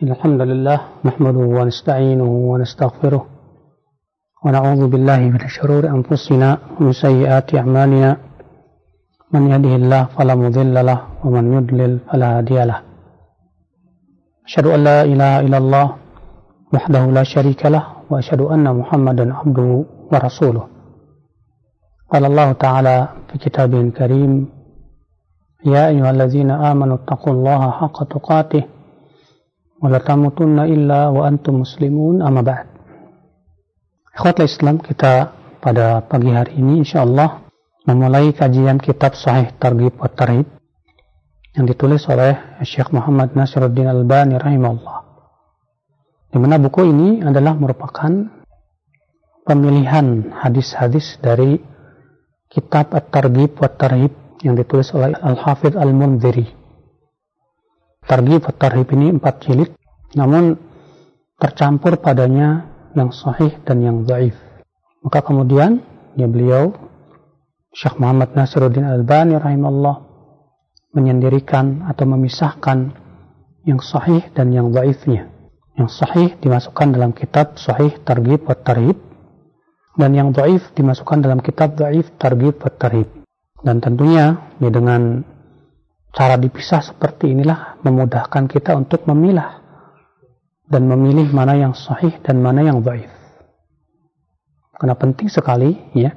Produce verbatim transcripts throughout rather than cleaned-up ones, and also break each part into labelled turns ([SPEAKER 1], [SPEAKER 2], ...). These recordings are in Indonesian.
[SPEAKER 1] Alhamdulillah, nahmaduhu wa nasta'inuhu wa nastaghfiruh wa na'udzu billahi min syururi anfusina wa min sayyiati a'malina. Man yahdihillahu fala mudilla lahu wa man yudlil fala hadiya lahu. Asyhadu an la ilaha illallah wahdahu la syarika lahu wa asyhadu anna Muhammadan abduhu wa rasuluh. Qala Allah Ta'ala fi kitabihil karim, ya ayyuhallazina amanu taqullaha haqqa tuqatih wa la tamutunna illa wa antum muslimun, amma ba'd. Ikhwatul Islam, kita pada pagi hari ini insyaallah memulai kajian kitab Sahih Targhib wa Tarhib yang ditulis oleh Syekh Muhammad Nasiruddin Albani rahimahullah. Di mana buku ini adalah merupakan pemilihan hadis-hadis dari kitab At-Targhib wa Tarhib yang ditulis oleh Al-Hafidh Al-Mundhiri. Targhib wa Tarhib ini empat jilid, namun tercampur padanya yang sahih dan yang dhaif. Maka kemudian ya beliau Syekh Muhammad Nasiruddin Albani rahimahullah menyendirikan atau memisahkan yang sahih dan yang dhaifnya. Yang sahih dimasukkan dalam kitab Sahih Targhib wa Tarhib, dan yang dhaif dimasukkan dalam kitab Dhaif Targhib wa Tarhib. Dan tentunya ya, dengan cara dipisah seperti inilah memudahkan kita untuk memilah dan memilih mana yang sahih dan mana yang dhaif. Karena penting sekali ya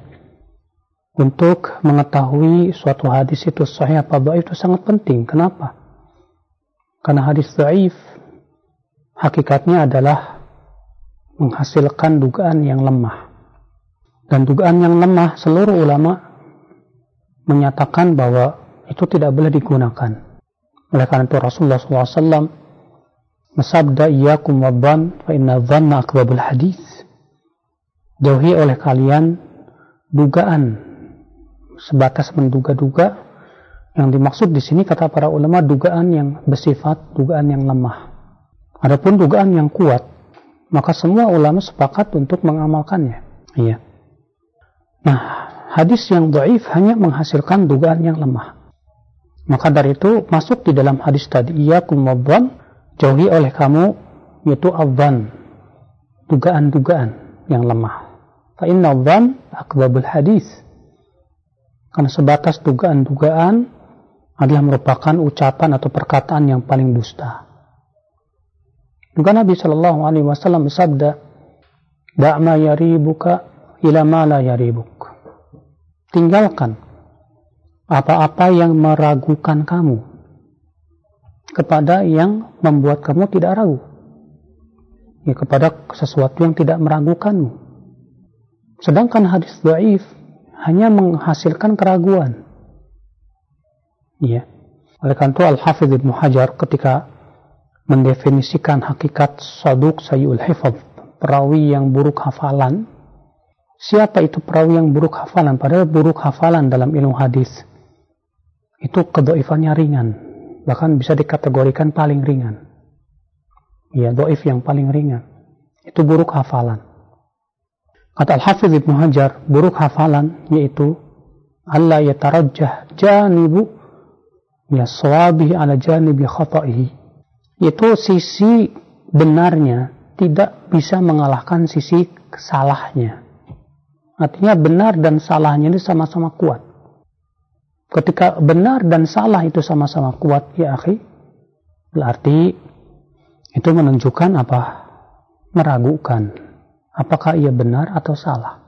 [SPEAKER 1] untuk mengetahui suatu hadis itu sahih apa dhaif, itu sangat penting. Kenapa? Karena hadis dhaif hakikatnya adalah menghasilkan dugaan yang lemah. Dan dugaan yang lemah, seluruh ulama menyatakan bahwa itu tidak boleh digunakan. Oleh karena itu Rasulullah shallallahu alaihi wasallam bersabda, iyyakum wadh-dhann fa inna dhanna akdzabul hadis. Jauhi oleh kalian dugaan, sebatas menduga-duga. Yang dimaksud di sini kata para ulama dugaan yang bersifat dugaan yang lemah. Adapun dugaan yang kuat, maka semua ulama sepakat untuk mengamalkannya. Iya. Nah, hadis yang dhaif hanya menghasilkan dugaan yang lemah. Maka dari itu masuk di dalam hadis tadi, iyyakum wadh-dhann, jauhi oleh kamu yaitu adh-dhann, dugaan-dugaan yang lemah. Fa inna adh-dhann akdzabul hadis. Karena sebatas dugaan-dugaan adalah merupakan ucapan atau perkataan yang paling dusta. Juga Nabi sallallahu alaihi wasallam bersabda, da' ma yaribuka ila ma la yaribuk. Tinggalkan apa-apa yang meragukan kamu kepada yang membuat kamu tidak ragu, ya, kepada sesuatu yang tidak meragukanmu. Sedangkan hadis dhaif hanya menghasilkan keraguan. Ya. Oleh karena itu Al-Hafidh Ibnu Hajar ketika mendefinisikan hakikat saduq sayyul hifadz, perawi yang buruk hafalan. Siapa itu perawi yang buruk hafalan? Padahal buruk hafalan dalam ilmu hadis itu kedhaifannya ringan, bahkan bisa dikategorikan paling ringan. Ya, dhaif yang paling ringan itu buruk hafalan. Kata Al-Hafidh Ibnu Hajar, buruk hafalan yaitu alla yatarajjah janibu ya sawabihi ala janibi khata'ihi. Itu sisi benarnya tidak bisa mengalahkan sisi salahnya. Artinya benar dan salahnya ini sama-sama kuat. Ketika benar dan salah itu sama-sama kuat, ya akhi, berarti itu menunjukkan apa? Meragukan apakah ia benar atau salah.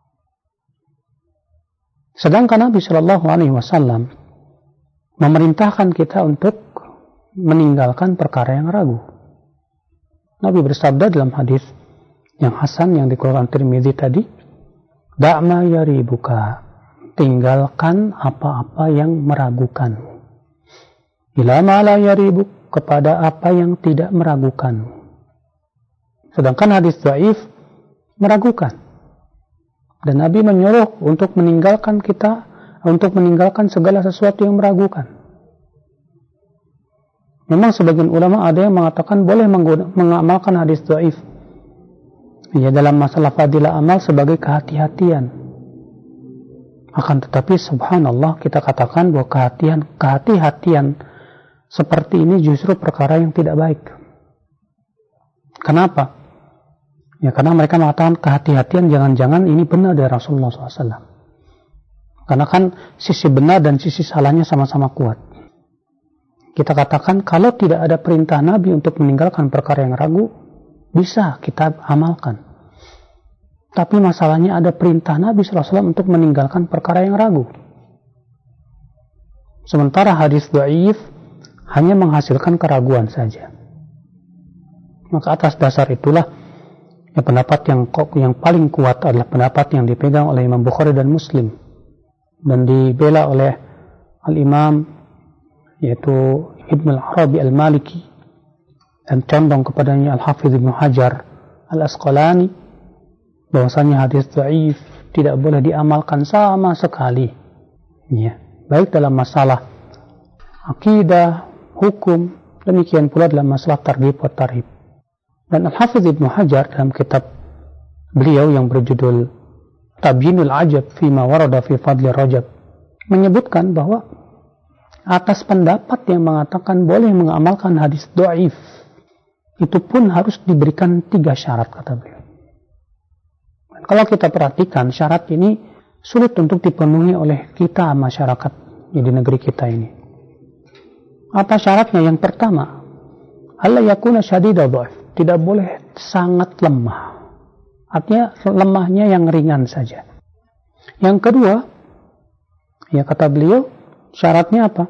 [SPEAKER 1] Sedangkan Nabi Shallallahu Alaihi Wasallam memerintahkan kita untuk meninggalkan perkara yang ragu. Nabi bersabda dalam hadis yang hasan yang dikeluarkan Tirmidzi tadi, da' ma yaribuka, tinggalkan apa-apa yang meragukan. Ila ma la yaribuk, kepada apa yang tidak meragukan. Sedangkan hadis dhaif meragukan. Dan Nabi menyuruh untuk meninggalkan kita, untuk meninggalkan segala sesuatu yang meragukan. Memang sebagian ulama ada yang mengatakan boleh mengamalkan hadis dhaif, ya, dalam masalah fadilah amal sebagai kehati-hatian. Akan tetapi subhanallah kita katakan bahwa kehati-hatian kehati-hatian seperti ini justru perkara yang tidak baik. Kenapa? Ya karena mereka mengatakan kehati-hatian, jangan-jangan ini benar dari Rasulullah shallallahu alaihi wasallam. Karena kan sisi benar dan sisi salahnya sama-sama kuat. Kita katakan kalau tidak ada perintah Nabi untuk meninggalkan perkara yang ragu, bisa kita amalkan. Tapi masalahnya ada perintah Nabi shallallahu alaihi wasallam untuk meninggalkan perkara yang ragu. Sementara hadis dhaif hanya menghasilkan keraguan saja. Maka atas dasar itulah ya, pendapat yang yang paling kuat adalah pendapat yang dipegang oleh Imam Bukhari dan Muslim dan dibela oleh Al-Imam yaitu Ibn Al-Arabi Al-Maliki dan condong kepadanya Al-Hafidh Ibn Hajar Al-Asqalani bahwasanya hadis dhaif tidak boleh diamalkan sama sekali. Ya, baik dalam masalah akidah, hukum, demikian pula dalam masalah targhib wa tarhib. Dan Al-Hafidh Ibn Hajar dalam kitab beliau yang berjudul Tabyinul Ajab Fima Warada Fi Fadli Rajab menyebutkan bahwa atas pendapat yang mengatakan boleh mengamalkan hadis dhaif itu pun harus diberikan tiga syarat, kata beliau. Dan kalau kita perhatikan, syarat ini sulit untuk dipenuhi oleh kita masyarakat di negeri kita ini. Apa syaratnya? Yang pertama, alla yakuna syadida dhaif, tidak boleh sangat lemah. Artinya lemahnya yang ringan saja. Yang kedua, ya kata beliau, syaratnya apa?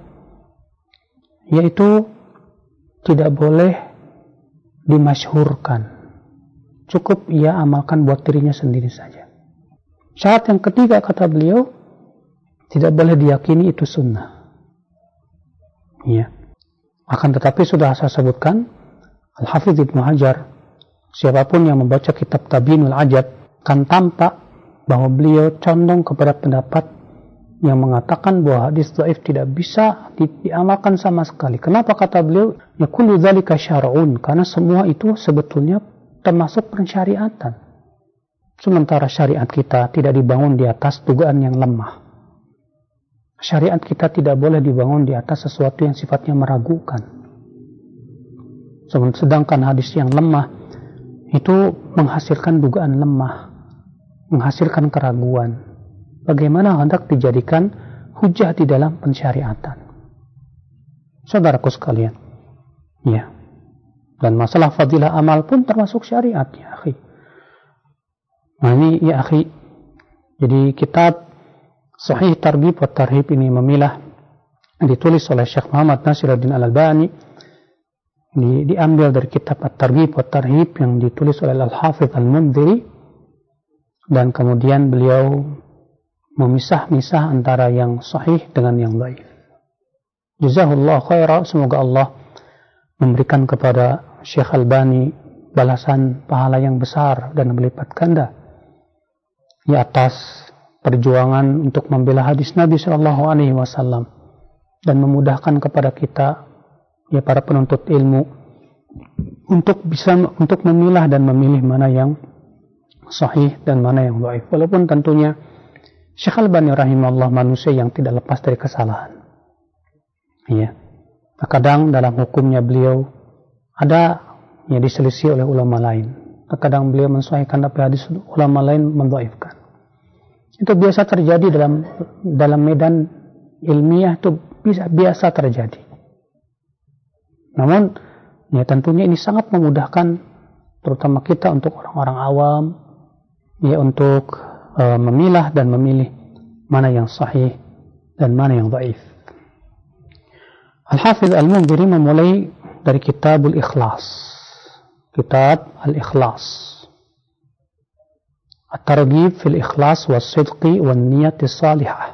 [SPEAKER 1] Yaitu tidak boleh dimasyhurkan. Cukup ia amalkan buat dirinya sendiri saja. Syarat yang ketiga, kata beliau, tidak boleh diyakini itu sunnah. Ya. Akan tetapi sudah saya sebutkan, Al-Hafidh Ibn Hajar, siapapun yang membaca kitab Tabyinul Ajab, kan tampak bahwa beliau condong kepada pendapat yang mengatakan bahwa hadis dhaif tidak bisa di, diamalkan sama sekali. Kenapa kata beliau? Ya kullu dzalika syar'un, karena semua itu sebetulnya termasuk pensyariatan. Sementara syariat kita tidak dibangun di atas dugaan yang lemah. Syariat kita tidak boleh dibangun di atas sesuatu yang sifatnya meragukan. Sedangkan hadis yang lemah itu menghasilkan dugaan lemah, menghasilkan keraguan. Bagaimana hendak dijadikan hujah di dalam pensyariatan? Saudaraku sekalian, ya. Dan masalah fadilah amal pun termasuk syariat, ya akhi. Nah ini, ya akhi, jadi kitab Sahih Targhib wa Tarhib ini memilah, ditulis oleh Syekh Muhammad Nasiruddin Al-Albani, di, diambil dari kitab At-Targhib wa Tarhib yang ditulis oleh Al-Hafidh Al-Mundhiri, dan kemudian beliau memisah-misah antara yang sahih dengan yang dhaif. Jazahullah khairah, semoga Allah memberikan kepada Syekh Albani balasan pahala yang besar dan berlipat ganda di atas perjuangan untuk membela hadis Nabi Shallallahu Alaihi Wasallam dan memudahkan kepada kita, ya para penuntut ilmu, untuk bisa untuk memilah dan memilih mana yang sahih dan mana yang dhaif. Walaupun tentunya Syekh Albani rahimahullah manusia yang tidak lepas dari kesalahan. Ya. Terkadang dalam hukumnya beliau ada yang diselisih oleh ulama lain. Terkadang beliau mensahihkan tapi hadis ulama lain mendhaifkan. Itu biasa terjadi dalam dalam medan ilmiah, itu bisa biasa terjadi. Namun ya tentunya ini sangat memudahkan terutama kita untuk orang-orang awam ya untuk uh, memilah dan memilih mana yang sahih dan mana yang dhaif. Al-Hafidh Al-Mundhiri memulai dari Kitabul Ikhlas. Kitab Al-Ikhlas. At-Targhib fil Ikhlas was-Sidqi wan-Niyati Salihah.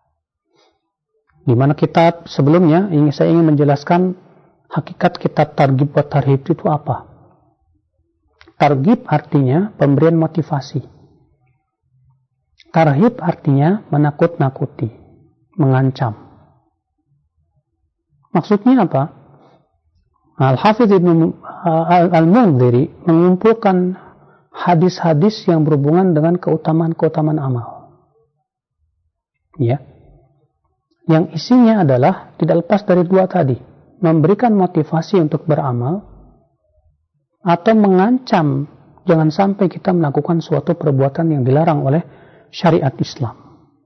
[SPEAKER 1] Di mana kitab sebelumnya ini saya ingin menjelaskan hakikat kitab Targhib wa Tarhib itu apa. Targhib artinya pemberian motivasi. Tarhib artinya menakut-nakuti, mengancam. Maksudnya apa? Al-Hafidh Ibn Al-Mundhiri mengumpulkan hadis-hadis yang berhubungan dengan keutamaan-keutamaan amal. Ya. Yang isinya adalah tidak lepas dari dua tadi. Memberikan motivasi untuk beramal atau mengancam jangan sampai kita melakukan suatu perbuatan yang dilarang oleh syariat Islam.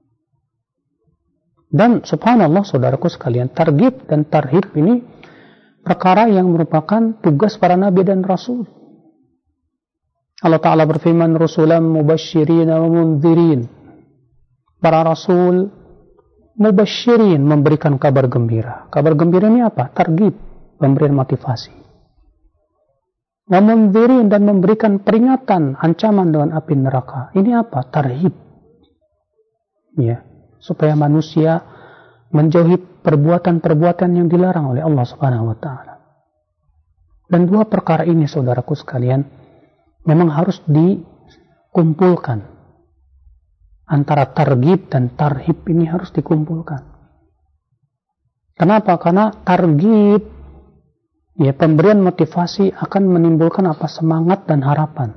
[SPEAKER 1] Dan subhanallah saudaraku sekalian, targhib dan tarhib ini perkara yang merupakan tugas para nabi dan rasul. Allah Ta'ala berfirman, rusulan mubasysyirin wa mundzirin. Para rasul mubasysyirin, memberikan kabar gembira. Kabar gembira ini apa? Targhib, pemberian motivasi. Wa mundzirin, dan memberikan peringatan, ancaman dengan api neraka. Ini apa? Tarhib. Ya, supaya manusia menjauhi perbuatan-perbuatan yang dilarang oleh Allah Subhanahu wa taala. Dan dua perkara ini saudaraku sekalian memang harus dikumpulkan. Antara targhib dan tarhib ini harus dikumpulkan. Kenapa? Karena targhib, ya, pemberian motivasi akan menimbulkan apa? Semangat dan harapan.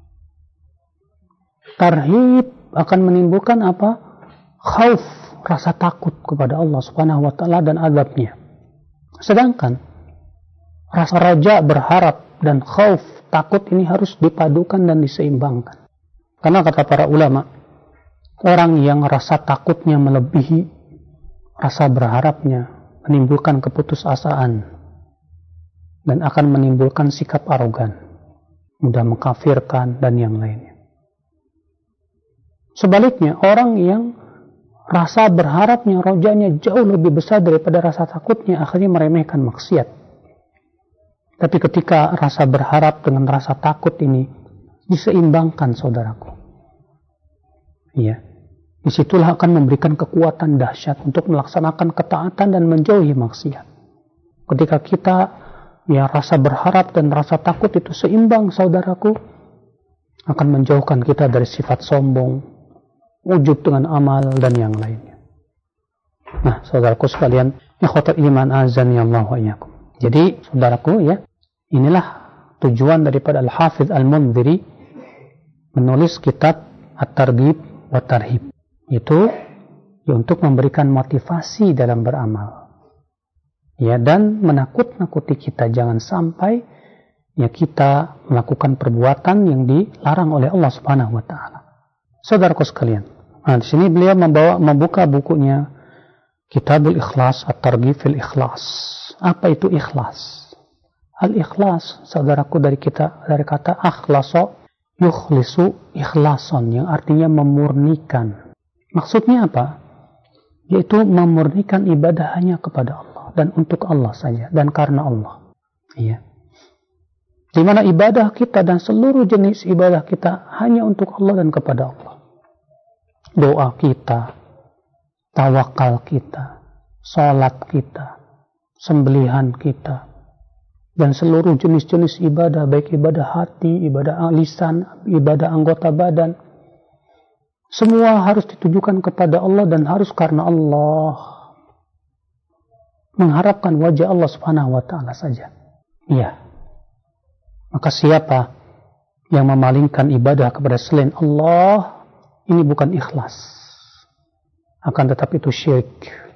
[SPEAKER 1] Tarhib akan menimbulkan apa? Khauf, rasa takut kepada Allah Subhanahu wa taala dan azabnya. Sedangkan rasa raja, berharap, dan khauf, takut ini harus dipadukan dan diseimbangkan. Karena kata para ulama, orang yang rasa takutnya melebihi rasa berharapnya menimbulkan keputusasaan dan akan menimbulkan sikap arogan, mudah mengkafirkan dan yang lainnya. Sebaliknya, orang yang rasa berharapnya, rojanya jauh lebih besar daripada rasa takutnya, akhirnya meremehkan maksiat. Tapi ketika rasa berharap dengan rasa takut ini diseimbangkan, saudaraku, ya, disitulah akan memberikan kekuatan dahsyat untuk melaksanakan ketaatan dan menjauhi maksiat. Ketika kita, ya, rasa berharap dan rasa takut itu seimbang, saudaraku, akan menjauhkan kita dari sifat sombong, ujub dengan amal, dan yang lainnya. Nah, saudaraku sekalian, ikhwatul iman azani Allah wa iyyakum. Jadi, saudaraku, ya, inilah tujuan daripada Al-Hafidz Al-Mundhiri menulis kitab At-Targhib wa Tarhib. Itu ya, untuk memberikan motivasi dalam beramal. Ya, dan menakut-nakuti kita jangan sampai ya kita melakukan perbuatan yang dilarang oleh Allah Subhanahu wa taala. Saudaraku sekalian, nah, di sini beliau membawa membuka bukunya Kitabul Ikhlas, At-Targhib fil Ikhlas. Apa itu ikhlas? Al-ikhlas, saudaraku, dari kita dari kata akhlasa yukhlisu ikhlason, yang artinya memurnikan. Maksudnya apa? Yaitu memurnikan ibadah hanya kepada Allah dan untuk Allah saja dan karena Allah. Iya. Di mana ibadah kita dan seluruh jenis ibadah kita hanya untuk Allah dan kepada Allah. Doa kita, tawakal kita, salat kita, sembelihan kita, dan seluruh jenis-jenis ibadah, baik ibadah hati, ibadah lisan, ibadah anggota badan, semua harus ditujukan kepada Allah dan harus karena Allah, mengharapkan wajah Allah Subhanahu wa taala saja. Iya. Maka siapa yang memalingkan ibadah kepada selain Allah, ini bukan ikhlas, akan tetapi itu syirik.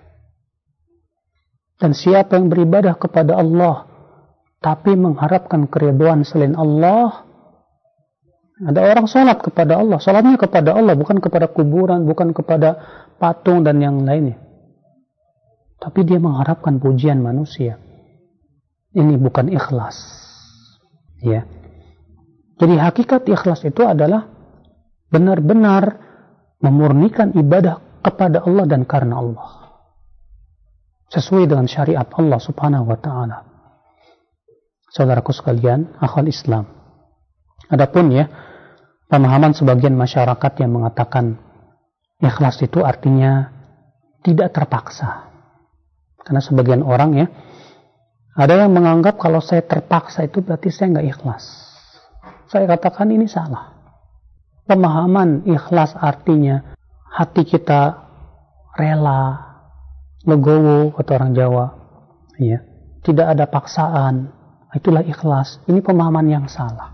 [SPEAKER 1] Dan siapa yang beribadah kepada Allah tapi mengharapkan keridhaan selain Allah, ada orang sholat kepada Allah, sholatnya kepada Allah, bukan kepada kuburan, bukan kepada patung dan yang lainnya, tapi dia mengharapkan pujian manusia. Ini bukan ikhlas, ya. Jadi hakikat ikhlas itu adalah benar-benar memurnikan ibadah kepada Allah dan karena Allah, sesuai dengan syariat Allah Subhanahu wa taala. Saudaraku sekalian, akhwal Islam, adapun ya pemahaman sebagian masyarakat yang mengatakan ikhlas itu artinya tidak terpaksa. Karena sebagian orang ya, ada yang menganggap kalau saya terpaksa itu berarti saya nggak ikhlas. Saya katakan ini salah. Pemahaman ikhlas artinya hati kita rela, legowo kata orang Jawa, ya, tidak ada paksaan, itulah ikhlas. Ini pemahaman yang salah.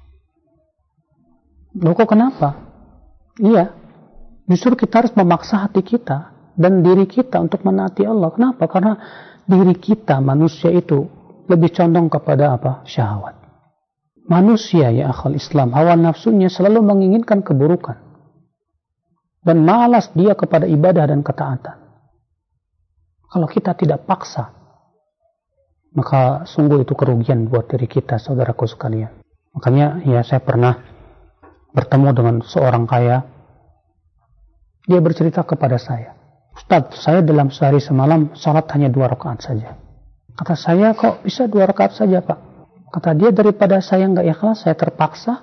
[SPEAKER 1] Loh, kok kenapa? Iya, justru kita harus memaksa hati kita dan diri kita untuk menaati Allah. Kenapa? Karena diri kita, manusia itu lebih condong kepada apa? Syahwat. Manusia ya akhal Islam, hawa nafsunya selalu menginginkan keburukan. Dan malas dia kepada ibadah dan ketaatan. Kalau kita tidak paksa, maka sungguh itu kerugian buat diri kita, saudaraku sekalian. Makanya ya saya pernah bertemu dengan seorang kaya. Dia bercerita kepada saya, Ustaz, saya dalam sehari semalam salat hanya dua rakaat saja. Kata saya, kok bisa dua rakaat saja Pak? Kata dia, daripada saya nggak ikhlas, saya terpaksa.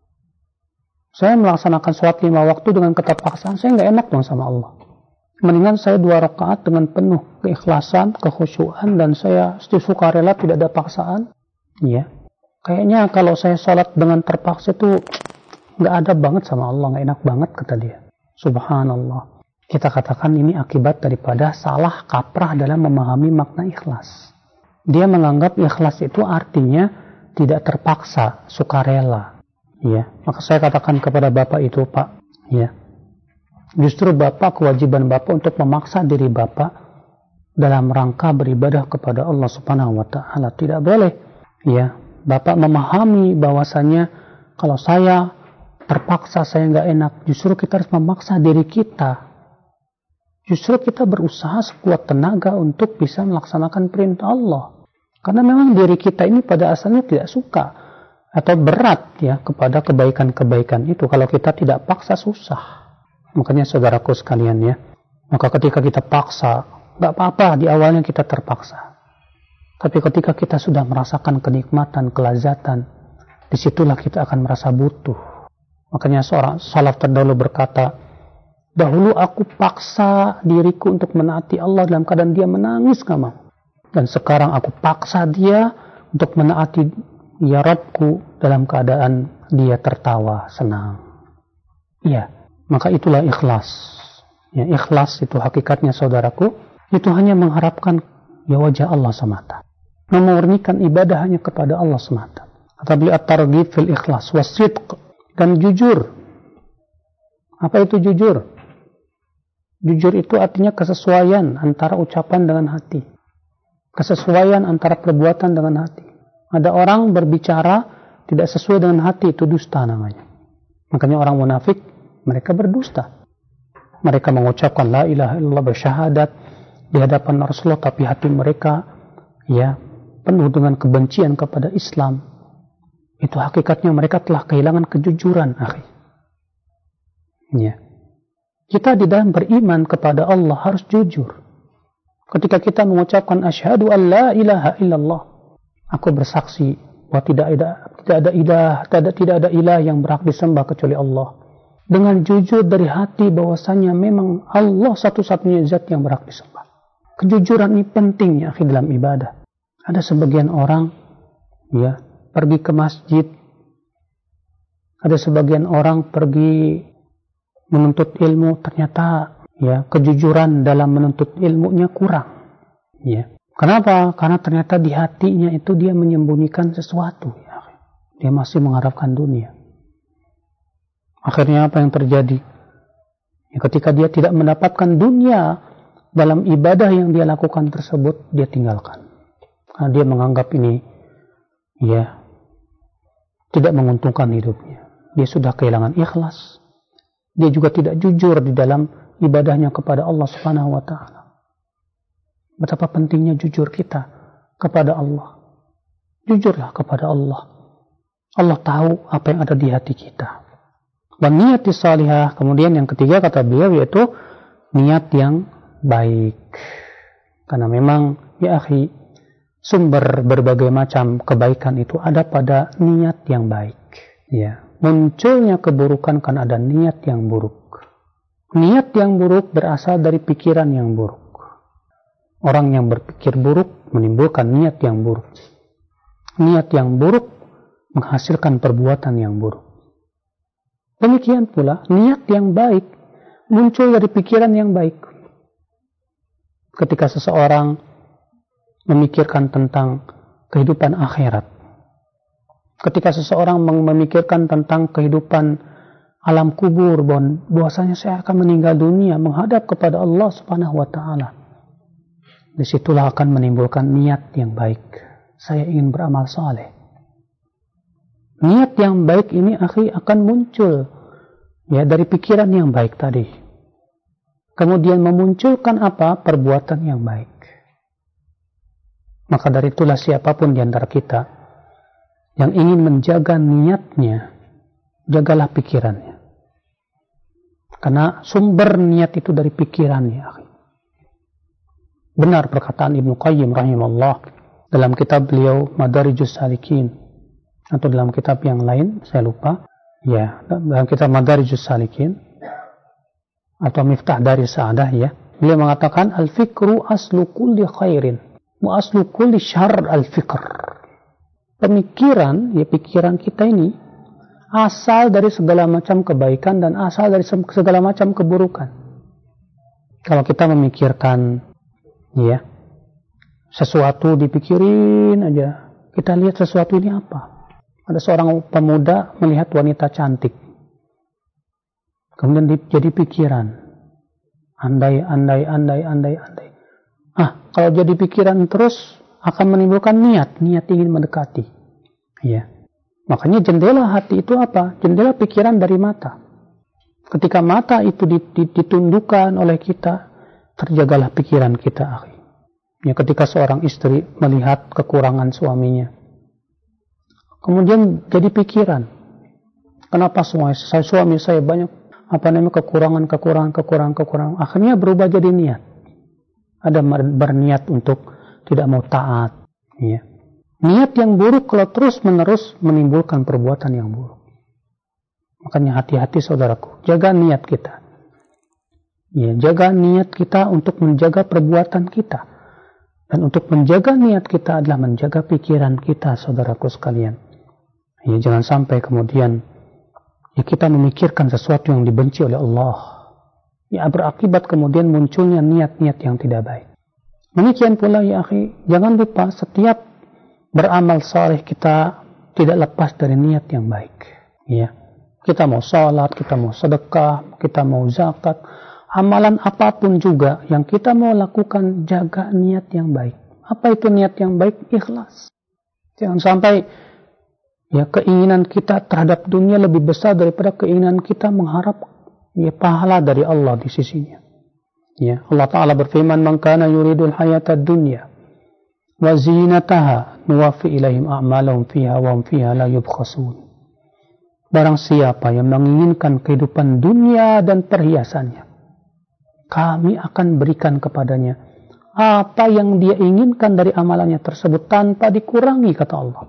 [SPEAKER 1] Saya melaksanakan sholat lima waktu dengan keterpaksaan, saya nggak enak dong sama Allah. Mendingan saya dua rakaat dengan penuh keikhlasan, kekhusyuan, dan saya sukarela, tidak ada paksaan. Iya. Kayaknya kalau saya sholat dengan terpaksa itu nggak ada banget sama Allah, nggak enak banget, kata dia. Subhanallah. Kita katakan ini akibat daripada salah kaprah dalam memahami makna ikhlas. Dia menganggap ikhlas itu artinya tidak terpaksa, sukarela. Ya, maka saya katakan kepada bapak itu, Pak, ya, justru bapak, kewajiban bapak untuk memaksa diri bapak dalam rangka beribadah kepada Allah Subhanahu wa Ta'ala. Tidak boleh, ya, bapak memahami bahwasanya kalau saya terpaksa, saya nggak enak. Justru kita harus memaksa diri kita. Justru kita berusaha sekuat tenaga untuk bisa melaksanakan perintah Allah. Karena memang diri kita ini pada asalnya tidak suka atau berat ya kepada kebaikan-kebaikan itu. Kalau kita tidak paksa, susah. Makanya saudaraku sekalian ya, maka ketika kita paksa, nggak apa-apa di awalnya kita terpaksa. Tapi ketika kita sudah merasakan kenikmatan, kelazatan, disitulah kita akan merasa butuh. Makanya seorang salaf terdahulu berkata, dahulu aku paksa diriku untuk menaati Allah dalam keadaan dia menangis nggak mau. Dan sekarang aku paksa dia untuk menaati ya Rabbku dalam keadaan dia tertawa, senang. Iya, maka itulah ikhlas. Ya, ikhlas itu hakikatnya saudaraku, itu hanya mengharapkan ya wajah Allah semata. Memurnikan ibadah hanya kepada Allah semata. Kata beliau at-targhib fil ikhlas wasidq, dan jujur. Apa itu jujur? Jujur itu artinya kesesuaian antara ucapan dengan hati. Kesesuaian antara perbuatan dengan hati. Ada orang berbicara tidak sesuai dengan hati, itu dusta namanya. Makanya orang munafik, mereka berdusta. Mereka mengucapkan la ilaha illallah, bersyahadat di hadapan Rasulullah, tapi hati mereka ya penuh dengan kebencian kepada Islam. Itu hakikatnya mereka telah kehilangan kejujuran, akhi. Ya. Kita di dalam beriman kepada Allah harus jujur. Ketika kita mengucapkan asyhadu an la ilaha illallah, aku bersaksi bahwa tidak ada tidak ada ilah, tidak ada, tidak ada ilah yang berhak disembah kecuali Allah. Dengan jujur dari hati bahwasanya memang Allah satu-satunya zat yang berhak disembah. Kejujuran ini penting ya akhi dalam ibadah. Ada sebagian orang ya pergi ke masjid, ada sebagian orang pergi menuntut ilmu, ternyata ya kejujuran dalam menuntut ilmunya kurang. Ya. Kenapa? Karena ternyata di hatinya itu dia menyembunyikan sesuatu. Ya. Dia masih mengharapkan dunia. Akhirnya apa yang terjadi? Ya, ketika dia tidak mendapatkan dunia dalam ibadah yang dia lakukan tersebut, dia tinggalkan. Karena dia menganggap ini ya tidak menguntungkan hidupnya. Dia sudah kehilangan ikhlas. Dia juga tidak jujur di dalam ibadahnya kepada Allah Subhanahu wa Ta'ala. Betapa pentingnya jujur kita kepada Allah. Jujurlah kepada Allah. Allah tahu apa yang ada di hati kita. Dan niat salihah, kemudian yang ketiga kata beliau yaitu niat yang baik. Karena memang ya akhi, sumber berbagai macam kebaikan itu ada pada niat yang baik. Ya, munculnya keburukan karena ada niat yang buruk. Niat yang buruk berasal dari pikiran yang buruk. Orang yang berpikir buruk menimbulkan niat yang buruk. Niat yang buruk menghasilkan perbuatan yang buruk. Demikian pula niat yang baik muncul dari pikiran yang baik. Ketika seseorang memikirkan tentang kehidupan akhirat, ketika seseorang memikirkan tentang kehidupan alam kubur, bahwasanya saya akan meninggal dunia menghadap kepada Allah Subhanahu wa Ta'ala, disitulah akan menimbulkan niat yang baik. Saya ingin beramal saleh. Niat yang baik ini akhi akan muncul ya dari pikiran yang baik tadi. Kemudian memunculkan apa? Perbuatan yang baik. Maka dari itulah siapapun di antara kita yang ingin menjaga niatnya, jagalah pikirannya. Karena sumber niat itu dari pikirannya. Benar perkataan Ibnu Qayyim rahimahullah dalam kitab beliau Madarijus Salikin, atau dalam kitab yang lain saya lupa ya, dalam kitab Madarijus Salikin atau Miftah Dari Sa'adah ya, beliau mengatakan al-fikru aslu kulli khairin wa aslu kulli syarr al-fikr. Pemikiran, ya pikiran kita ini asal dari segala macam kebaikan dan asal dari segala macam keburukan. Kalau kita memikirkan ya sesuatu, dipikirin aja, kita lihat sesuatu ini apa. Ada seorang pemuda melihat wanita cantik, kemudian jadi pikiran, andai, andai, andai, andai, andai. Ah, kalau jadi pikiran terus akan menimbulkan niat, niat ingin mendekati. Ya. Makanya jendela hati itu apa? Jendela pikiran dari mata. Ketika mata itu ditundukkan oleh kita, terjagalah pikiran kita, akhi. Ya, ketika seorang istri melihat kekurangan suaminya, kemudian jadi pikiran, kenapa suami saya, suami saya banyak apa namanya kekurangan, kekurangan, kekurangan, kekurangan. Akhirnya berubah jadi niat. Ada berniat untuk tidak mau taat. Ya. Niat yang buruk kalau terus menerus menimbulkan perbuatan yang buruk. Makanya hati-hati saudaraku, jaga niat kita. Ya, jaga niat kita untuk menjaga perbuatan kita. Dan untuk menjaga niat kita adalah menjaga pikiran kita, saudaraku sekalian. Ya, jangan sampai kemudian ya kita memikirkan sesuatu yang dibenci oleh Allah. Ya, berakibat kemudian munculnya niat-niat yang tidak baik. Demikian pula ya akhi, jangan lupa setiap beramal saleh kita tidak lepas dari niat yang baik. Ya, kita mau salat, kita mau sedekah, kita mau zakat, amalan apapun juga yang kita mau lakukan, jaga niat yang baik. Apa itu niat yang baik? Ikhlas. Jangan sampai ya keinginan kita terhadap dunia lebih besar daripada keinginan kita mengharap ya pahala dari Allah di sisinya. Ya, Allah Ta'ala berfirman, "Man kana yuridul hayatad dunya wa zinataha nuwaffi ilaihim a'malahum fiha wa hum fiha la yubkhasun." Barang siapa yang menginginkan kehidupan dunia dan perhiasannya, kami akan berikan kepadanya apa yang dia inginkan dari amalannya tersebut tanpa dikurangi, kata Allah.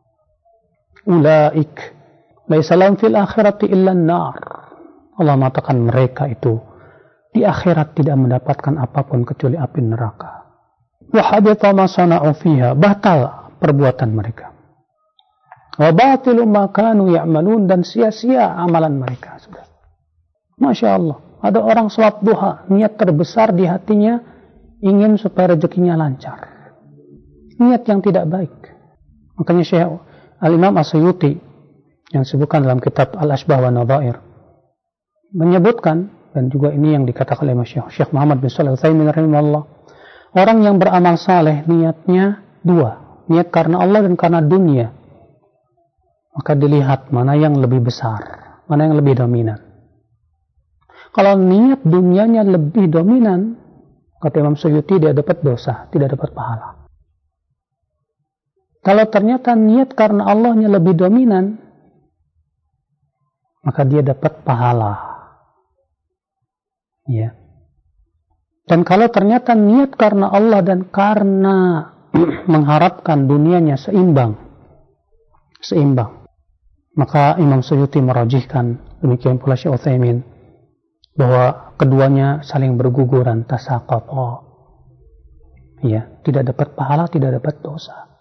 [SPEAKER 1] Ulaik laisa lahum fil akhirati illa an-nar. Allah mengatakan mereka itu di akhirat tidak mendapatkan apapun kecuali api neraka. Wa habita ma sana'u fiha, batal perbuatan mereka. Wa batilu ma kanu ya'malun, dan sia-sia amalan mereka. Sudah. Masya Allah. Ada orang salat duha, niat terbesar di hatinya ingin supaya rezekinya lancar. Niat yang tidak baik. Makanya Syekh Al-Imam As-Suyuti yang disebutkan dalam kitab Al-Ashbah wa Nadhair menyebutkan, dan juga ini yang dikatakan oleh Syekh Muhammad bin Shalih Al-Utsaimin rahimahullah, orang yang beramal saleh niatnya dua, niat karena Allah dan karena dunia. Maka dilihat mana yang lebih besar, mana yang lebih dominan. Kalau niat dunianya lebih dominan, kata Imam Suyuti, dia dapat dosa, tidak dapat pahala. Kalau ternyata niat karena Allahnya lebih dominan, maka dia dapat pahala. Ya. Dan kalau ternyata niat karena Allah dan karena mengharapkan dunianya seimbang, seimbang, maka Imam Suyuti merajihkan, demikian pula Syekh Utsaimin, bahwa keduanya saling berguguran, tasaqata. Ya, tidak dapat pahala, tidak dapat dosa.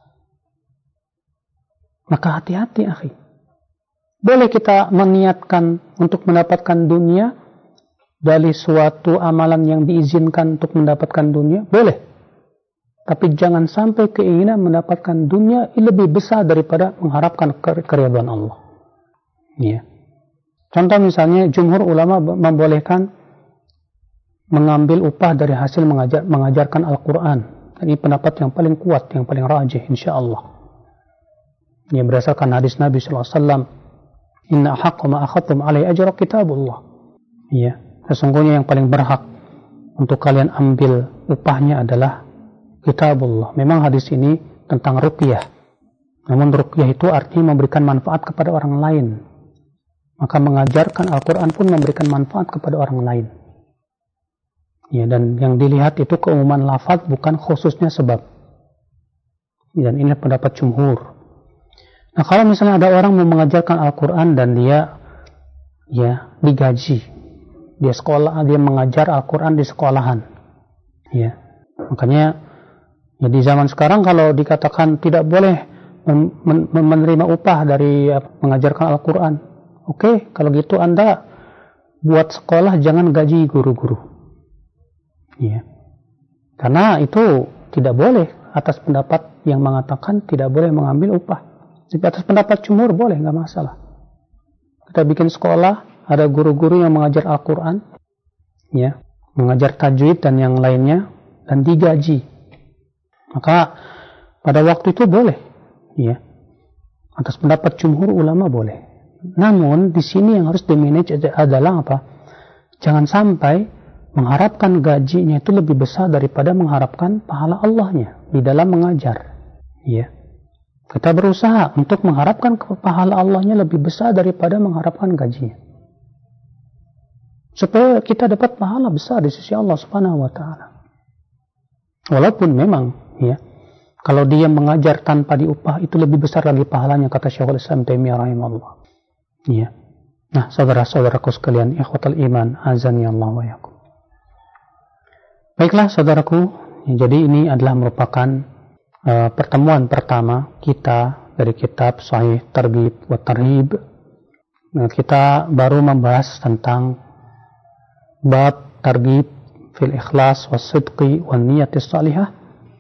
[SPEAKER 1] Maka hati-hati, akhi. Boleh kita meniatkan untuk mendapatkan dunia dari suatu amalan yang diizinkan untuk mendapatkan dunia, boleh. Tapi jangan sampai keinginan mendapatkan dunia lebih besar daripada mengharapkan keridhaan Allah. Ya. Contoh misalnya, jumhur ulama membolehkan mengambil upah dari hasil mengajar, mengajarkan Al-Quran. Ini pendapat yang paling kuat, yang paling rajih, insya Allah. Ya, berdasarkan hadis Nabi sallallahu alaihi wasallam, inna ahaqqa ma akhadtum alaihi ajra kitabullah. Ya, sesungguhnya yang paling berhak untuk kalian ambil upahnya adalah kitabullah. Memang hadis ini tentang ruqyah. Namun ruqyah itu artinya memberikan manfaat kepada orang lain. Maka mengajarkan Al-Quran pun memberikan manfaat kepada orang lain. Ya, dan yang dilihat itu keumuman lafaz bukan khususnya sebab. Dan ini pendapat jumhur. Nah, kalau misalnya ada orang mau mengajarkan Al-Quran dan dia ya digaji, dia sekolah, dia mengajar Al-Quran di sekolahan. Ya, makanya ya, di zaman sekarang kalau dikatakan tidak boleh men- men- menerima upah dari mengajarkan Al-Quran, oke, okay, kalau gitu Anda buat sekolah jangan gaji guru-guru. Ya. Karena itu tidak boleh atas pendapat yang mengatakan tidak boleh mengambil upah. Tapi atas pendapat jumhur boleh, nggak masalah. Kita bikin sekolah, ada guru-guru yang mengajar Al-Quran, ya, mengajar tajwid dan yang lainnya, dan digaji. Maka pada waktu itu boleh, ya. Atas pendapat jumhur ulama boleh. Namun di sini yang harus dimanage adalah apa? Jangan sampai mengharapkan gajinya itu lebih besar daripada mengharapkan pahala Allahnya di dalam mengajar. Ya. Kita berusaha untuk mengharapkan pahala Allahnya lebih besar daripada mengharapkan gajinya. Supaya kita dapat pahala besar di sisi Allah Subhanahu wa taala. Walaupun memang ya, kalau dia mengajar tanpa diupah itu lebih besar lagi pahalanya, kata Syekhul Islam Taimiyah rahimahullah. Ya. Nah, saudara-saudaraku sekalian, ikhwatal iman, azani Allah wa yakum. Baiklah saudaraku, jadi ini adalah merupakan uh, pertemuan pertama kita dari kitab Sahih Targhib wa Tarhib. Nah, kita baru membahas tentang bab targhib fil ikhlas was sidqi wan niyatis salihah.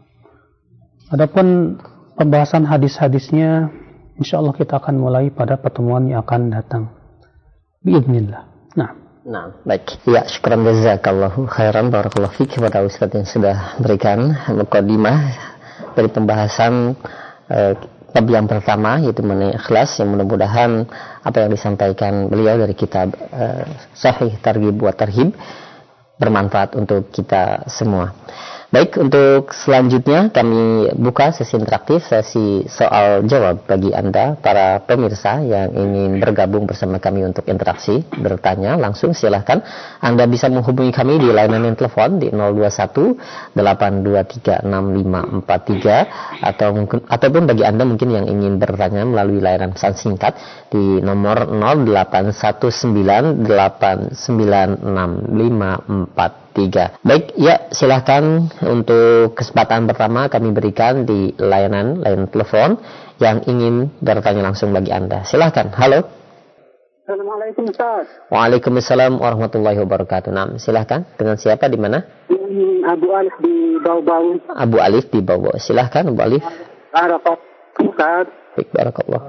[SPEAKER 1] Adapun pembahasan hadis-hadisnya insyaallah kita akan mulai pada pertemuan yang akan datang. Biidznillah. Nah,
[SPEAKER 2] Nah, baik. Ya, syukran jazakallahu khairan barakallahu fiik kepada Ustaz yang sudah berikan mukadimah dari pembahasan eh, bab yang pertama, yaitu mengenai ikhlas, yang mudah-mudahan apa yang disampaikan beliau dari kitab eh, Sahih Targhib wa Tarhib bermanfaat untuk kita semua. Baik, untuk selanjutnya kami buka sesi interaktif, sesi soal jawab bagi Anda para pemirsa yang ingin bergabung bersama kami untuk interaksi, bertanya langsung silahkan. Anda bisa menghubungi kami di layanan telepon di nol dua satu delapan dua tiga enam lima empat tiga atau mungkin, ataupun bagi Anda mungkin yang ingin bertanya melalui layanan pesan singkat di nomor nol delapan satu sembilan delapan sembilan enam lima empat tiga. Baik, ya silahkan untuk kesempatan pertama kami berikan di layanan layanan telepon yang ingin bertanya langsung bagi Anda. Silahkan. Halo.
[SPEAKER 3] Assalamualaikum Ustaz.
[SPEAKER 2] Waalaikumsalam warahmatullahi wabarakatuh. Nah, silahkan. Dengan siapa, di mana?
[SPEAKER 3] Abu Alif di Bau-Bau.
[SPEAKER 2] Abu Alif di Bau-Bau. Silahkan Abu Alif.
[SPEAKER 3] Barakallahu Ustaz.
[SPEAKER 2] Baik, barakallah.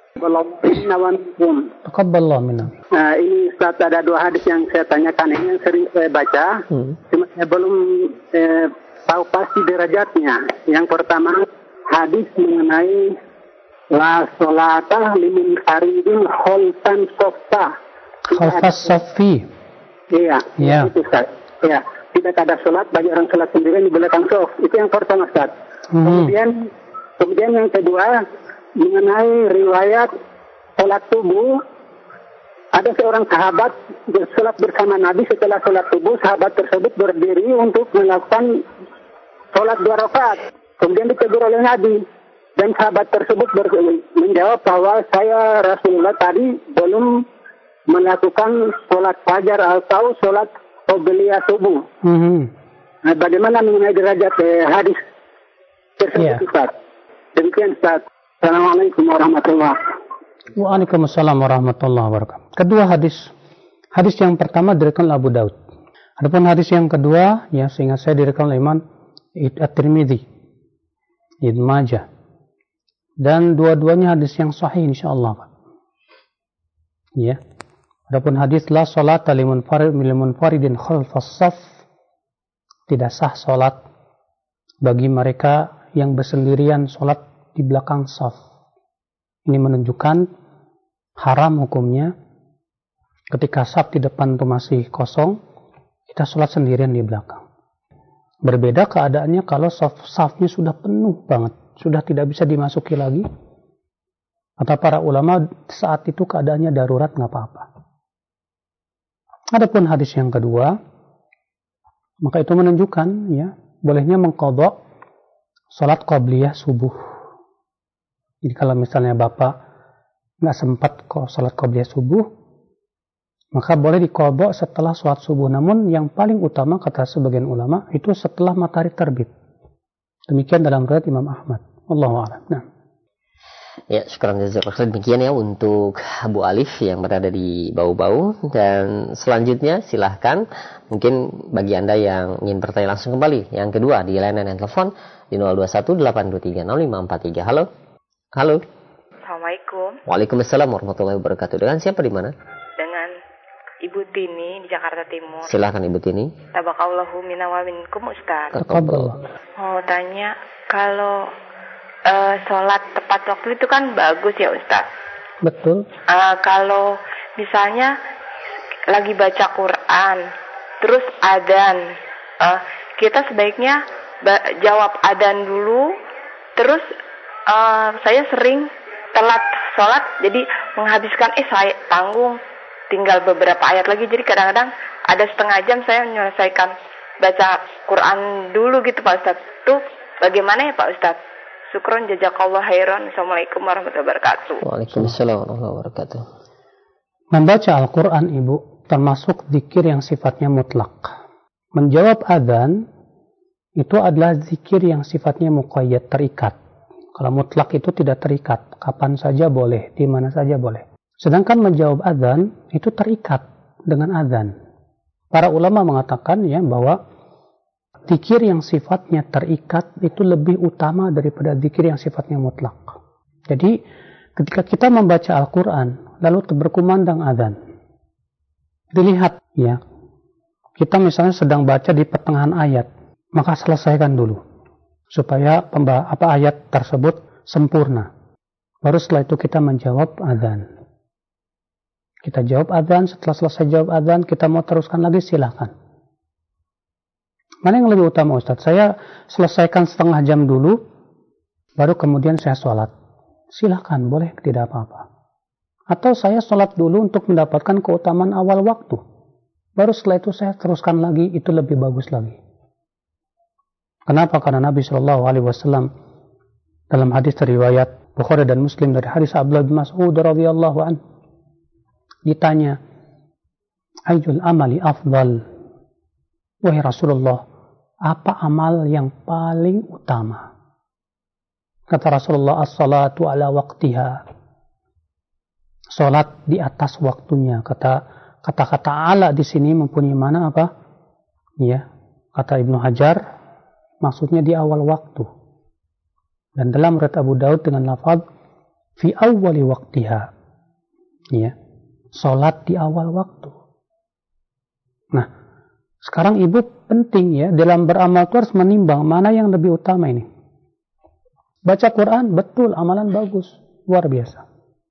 [SPEAKER 1] Taqabbalallahu minna.
[SPEAKER 3] Nah, ini Ustaz, ada dua hadis yang saya tanyakan, ini yang sering saya baca, hmm. cuma saya belum eh, tahu pasti derajatnya. Yang pertama, hadis mengenai la sholata limin faridin khalfan soffa.
[SPEAKER 1] Khalfas soffi.
[SPEAKER 3] Iya,
[SPEAKER 1] ya.
[SPEAKER 3] Itu Ustaz. Iya, tidak ada sholat bagi orang sholat sendirian di belakang sof. Itu yang pertama Ustaz. Hmm. Kemudian, kemudian yang kedua, mengenai riwayat sholat subuh, ada seorang sahabat bersolat bersama Nabi. Setelah sholat subuh, sahabat tersebut berdiri untuk melakukan sholat dua rakaat. Kemudian ditegur oleh Nabi, dan sahabat tersebut ber- menjawab bahwa saya Rasulullah tadi belum melakukan sholat fajar atau sholat qobliyah subuh. Mm-hmm. Nah, bagaimana mengenai derajat eh, hadis tersebut, yeah. Ustaz? Demikian Ustaz. Assalamualaikum warahmatullahi wabarakatuh.
[SPEAKER 1] Waalaikumsalam warahmatullahi wabarakatuh. Kedua hadis. Hadis yang pertama diriwayatkan oleh Abu Daud. Adapun hadis yang kedua, ya seingat saya diriwayatkan oleh Imam At-Tirmidzi, Ibnu Majah. Dan dua-duanya hadis yang sahih insyaallah. Ya. Adapun hadis la salata liman farid liman faridin khalfas shaf, tidak sah salat bagi mereka yang bersendirian salat di belakang saf. Ini menunjukkan haram hukumnya ketika saf di depan itu masih kosong, kita sholat sendirian di belakang. Berbeda keadaannya kalau saf-safnya sudah penuh banget, sudah tidak bisa dimasuki lagi. Kata para ulama, saat itu keadaannya darurat, nggak apa-apa. Adapun hadis yang kedua, maka itu menunjukkan ya bolehnya mengqadha sholat qabliyah subuh. Jadi kalau misalnya bapak nggak sempat kok sholat qabliyah subuh, maka boleh diqadha setelah sholat subuh. Namun yang paling utama kata sebagian ulama itu setelah matahari terbit. Demikian dalam riwayat Imam Ahmad. Wallahu a'lam. Nah.
[SPEAKER 2] Ya, syukran jazakallahu. Demikian ya untuk Abu Alif yang berada di Bau-Bau. Dan selanjutnya silahkan mungkin bagi Anda yang ingin bertanya langsung kembali. Yang kedua di layanan telepon di nol dua satu delapan dua tiga nol lima empat tiga. Halo. Halo.
[SPEAKER 4] Assalamualaikum.
[SPEAKER 2] Waalaikumsalam warahmatullahi wabarakatuh. Dengan siapa di mana?
[SPEAKER 4] Dengan Ibu Tini di Jakarta Timur.
[SPEAKER 2] Silahkan Ibu Tini.
[SPEAKER 4] Tabakallahu minna wa minkum Ustaz.
[SPEAKER 2] Taqabbal.
[SPEAKER 4] Mau tanya, kalau uh, sholat tepat waktu itu kan bagus ya Ustaz?
[SPEAKER 1] Betul.
[SPEAKER 4] Uh, kalau misalnya lagi baca Quran, terus adzan, uh, kita sebaiknya ba- jawab adzan dulu, terus uh, saya sering telat sholat, jadi menghabiskan, eh saya tanggung, tinggal beberapa ayat lagi, jadi kadang-kadang ada setengah jam saya menyelesaikan baca Quran dulu gitu Pak Ustaz. Itu bagaimana ya Pak Ustaz? Syukron jazakallah khairan. Assalamualaikum warahmatullahi wabarakatuh.
[SPEAKER 2] Waalaikumsalam warahmatullahi wabarakatuh.
[SPEAKER 1] Membaca Al-Quran Ibu termasuk zikir yang sifatnya mutlak. Menjawab adzan itu adalah zikir yang sifatnya muqayyad, terikat. Kalau mutlak itu tidak terikat, kapan saja boleh, di mana saja boleh. Sedangkan menjawab adzan itu terikat dengan adzan. Para ulama mengatakan ya bahwa zikir yang sifatnya terikat itu lebih utama daripada zikir yang sifatnya mutlak. Jadi ketika kita membaca Al-Quran lalu berkumandang adzan, dilihat ya, kita misalnya sedang baca di pertengahan ayat, maka selesaikan dulu supaya pemba- apa ayat tersebut sempurna. Baru setelah itu kita menjawab adzan. Kita jawab adzan, setelah selesai jawab adzan, kita mau teruskan lagi, silahkan. Mana yang lebih utama Ustaz? Saya selesaikan setengah jam dulu, baru kemudian saya sholat. Silahkan, boleh, tidak apa-apa. Atau saya sholat dulu untuk mendapatkan keutamaan awal waktu. Baru setelah itu saya teruskan lagi, itu lebih bagus lagi. Kenapa? Karena Nabi shallallahu alaihi wasallam dalam hadis riwayat Bukhari dan Muslim dari hadis Abdullah bin Mas'ud radhiyallahu anhu ditanya, ayyul amali afdal? Wahai Rasulullah, apa amal yang paling utama? Kata Rasulullah, as-salatu ala waqtiha. Salat di atas waktunya. Kata kata-kata ala di sini mempunyai mana apa? Ya, kata Ibnu Hajar, maksudnya di awal waktu. Dan dalam riwayat Abu Daud dengan lafaz fi awwali waqtiha. Ya. Salat di awal waktu. Nah, sekarang ibu penting ya, dalam beramal itu harus menimbang mana yang lebih utama ini. Baca Quran, betul, amalan bagus, luar biasa.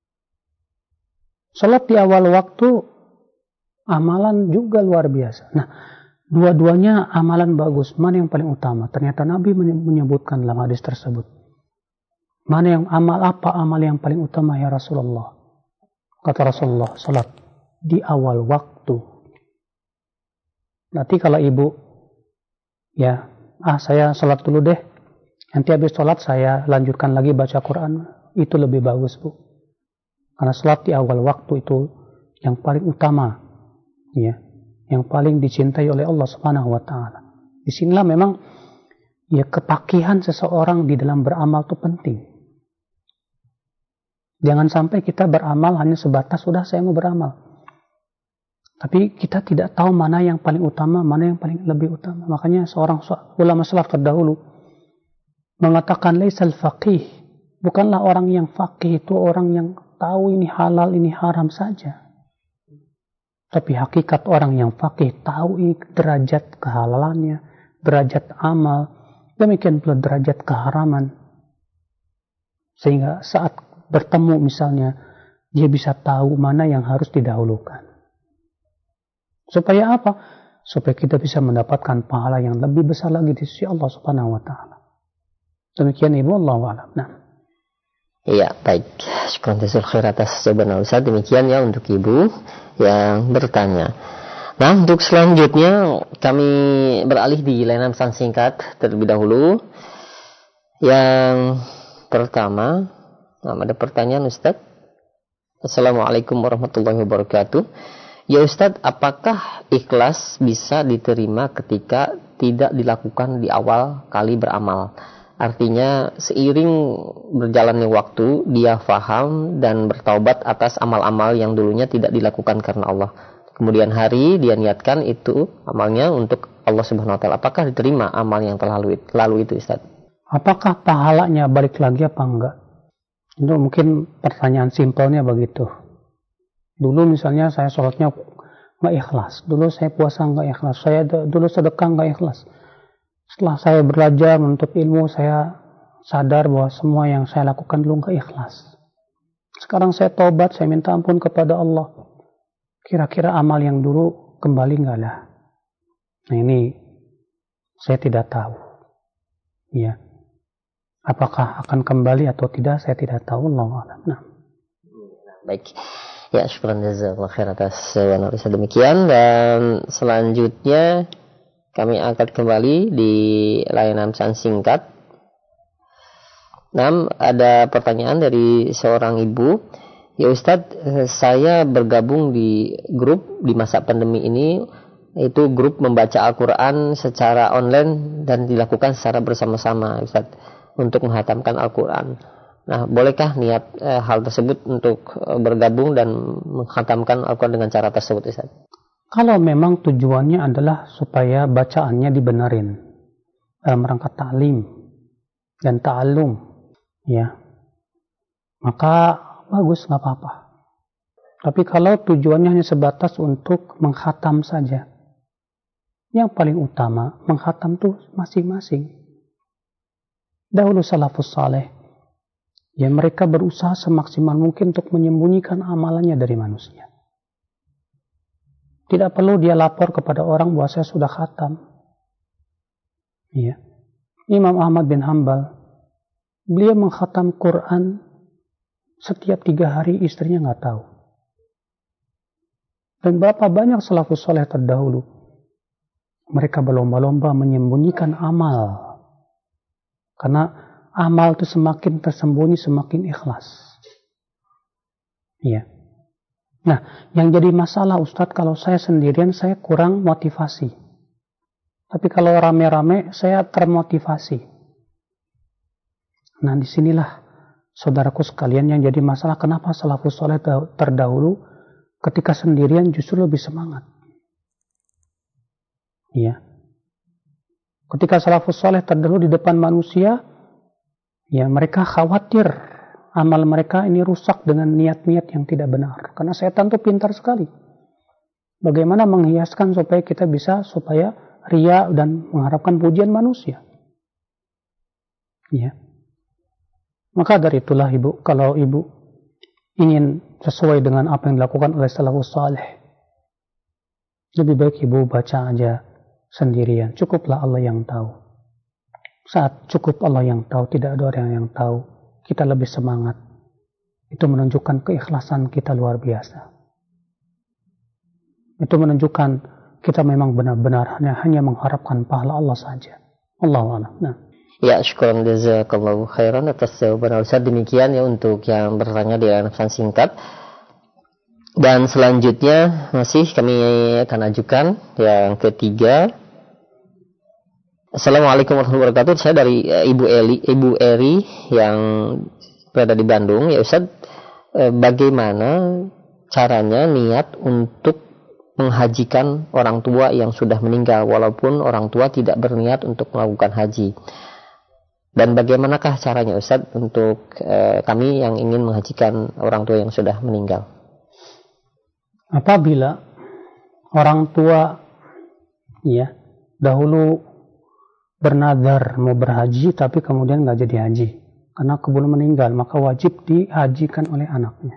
[SPEAKER 1] Salat di awal waktu, amalan juga luar biasa. Nah, dua-duanya amalan bagus, mana yang paling utama? Ternyata Nabi menyebutkan dalam hadis tersebut. Mana yang amal apa amal yang paling utama ya Rasulullah? Kata Rasulullah, salat di awal waktu. Nanti kalau ibu, ya, ah saya salat dulu deh. Nanti habis salat saya lanjutkan lagi baca Quran. Itu lebih bagus Bu. Karena salat di awal waktu itu yang paling utama. Ya, yang paling dicintai oleh Allah Subhanahu wa Ta'ala. Disinilah memang ya kepakihan seseorang di dalam beramal itu penting. Jangan sampai kita beramal hanya sebatas sudah saya mau beramal. Tapi kita tidak tahu mana yang paling utama, mana yang paling lebih utama. Makanya seorang ulama salaf terdahulu mengatakan laisal faqih, bukanlah orang yang faqih itu orang yang tahu ini halal, ini haram saja. Tapi hakikat orang yang faqih tahu ini derajat kehalalannya, derajat amal, demikian pula derajat keharaman. Sehingga saat bertemu misalnya, dia bisa tahu mana yang harus didahulukan. Supaya apa? Supaya kita bisa mendapatkan pahala yang lebih besar lagi di sisi Allah Subhanahu wa taala. Demikian Ibu, Allahu a'lam. Nah.
[SPEAKER 2] Iya, baik. Syukran jazakallahu khair atas jawaban Ustaz. Demikian ya untuk Ibu yang bertanya. Nah, untuk selanjutnya kami beralih di layanan pesan singkat terlebih dahulu. Yang pertama, nah, ada pertanyaan Ustaz. Assalamualaikum warahmatullahi wabarakatuh. Ya Ustadz, apakah ikhlas bisa diterima ketika tidak dilakukan di awal kali beramal? Artinya seiring berjalannya waktu, dia faham dan bertaubat atas amal-amal yang dulunya tidak dilakukan karena Allah. Kemudian hari dia niatkan itu amalnya untuk Allah Subhanahu wa taala. Apakah diterima amal yang telah lalu, lalu itu Ustadz?
[SPEAKER 1] Apakah pahalanya balik lagi apa enggak? Itu mungkin pertanyaan simpelnya begitu. Dulu misalnya saya sholatnya nggak ikhlas, dulu saya puasa nggak ikhlas, saya dulu sedekah nggak ikhlas. Setelah saya belajar menuntut ilmu, saya sadar bahwa semua yang saya lakukan dulu nggak ikhlas. Sekarang saya taubat, saya minta ampun kepada Allah. Kira-kira amal yang dulu kembali nggak lah? Nah ini saya tidak tahu. Ya, apakah akan kembali atau tidak? Saya tidak tahu. Allah a'lam. Nah,
[SPEAKER 2] baik. Ya, syukran jazakallahu khair atas analisa demikian, dan selanjutnya kami akan kembali di layanan pesan singkat. Nah, ada pertanyaan dari seorang ibu. Ya Ustadz, saya bergabung di grup di masa pandemi ini, itu grup membaca Al-Quran secara online dan dilakukan secara bersama-sama Ustadz untuk menghatamkan Al-Quran. Nah, bolehkah niat eh, hal tersebut untuk eh, bergabung dan menghatamkan Al-Quran dengan cara tersebut, Ustaz?
[SPEAKER 1] Kalau memang tujuannya adalah supaya bacaannya dibenarin dalam rangka ta'lim dan ta'allum, ya, maka bagus, nggak apa-apa. Tapi kalau tujuannya hanya sebatas untuk menghatam saja, yang paling utama menghatam tuh masing-masing. Dahulu salafus saleh, ya mereka berusaha semaksimal mungkin untuk menyembunyikan amalannya dari manusia. Tidak perlu dia lapor kepada orang bahwa saya sudah khatam. Ya. Imam Ahmad bin Hanbal, beliau menghatam Quran setiap tiga hari, istrinya nggak tahu. Dan berapa banyak salafus saleh terdahulu, mereka berlomba-lomba menyembunyikan amal. Karena amal itu semakin tersembunyi, semakin ikhlas. Iya. Nah, yang jadi masalah Ustadz, kalau saya sendirian, saya kurang motivasi. Tapi kalau rame-rame, saya termotivasi. Nah, disinilah, saudaraku sekalian, yang jadi masalah, kenapa salafus saleh terdahulu, ketika sendirian justru lebih semangat. Iya. Ketika salafus saleh terdahulu di depan manusia, ya mereka khawatir amal mereka ini rusak dengan niat-niat yang tidak benar. Karena setan itu pintar sekali. Bagaimana menghiaskan supaya kita bisa, supaya ria dan mengharapkan pujian manusia. Ya. Maka dari itulah Ibu, kalau Ibu ingin sesuai dengan apa yang dilakukan oleh salafus saleh, lebih baik Ibu baca aja sendirian. Cukuplah Allah yang tahu. Saat cukup Allah yang tahu, tidak ada orang yang tahu, kita lebih semangat. Itu menunjukkan keikhlasan kita luar biasa. Itu menunjukkan kita memang benar-benar hanya, hanya mengharapkan pahala Allah saja. Allahu a'lam. Nah.
[SPEAKER 2] Ya, syukran jazakallahu khairan atas jawaban Ustaz. Demikian ya untuk yang bertanya di layanan pesan singkat. Dan selanjutnya masih kami akan ajukan yang ketiga. Assalamualaikum warahmatullahi wabarakatuh. Saya dari uh, Ibu Eli, Ibu Eri yang berada di Bandung. Ya Ustaz, uh, bagaimana caranya niat untuk menghajikan orang tua yang sudah meninggal, walaupun orang tua tidak berniat untuk melakukan haji? Dan bagaimanakah caranya Ustaz untuk uh, kami yang ingin menghajikan orang tua yang sudah meninggal?
[SPEAKER 1] Apabila orang tua, ya, dahulu bernadar mau berhaji tapi kemudian nggak jadi haji, karena kebun meninggal, maka wajib dihajikan oleh anaknya.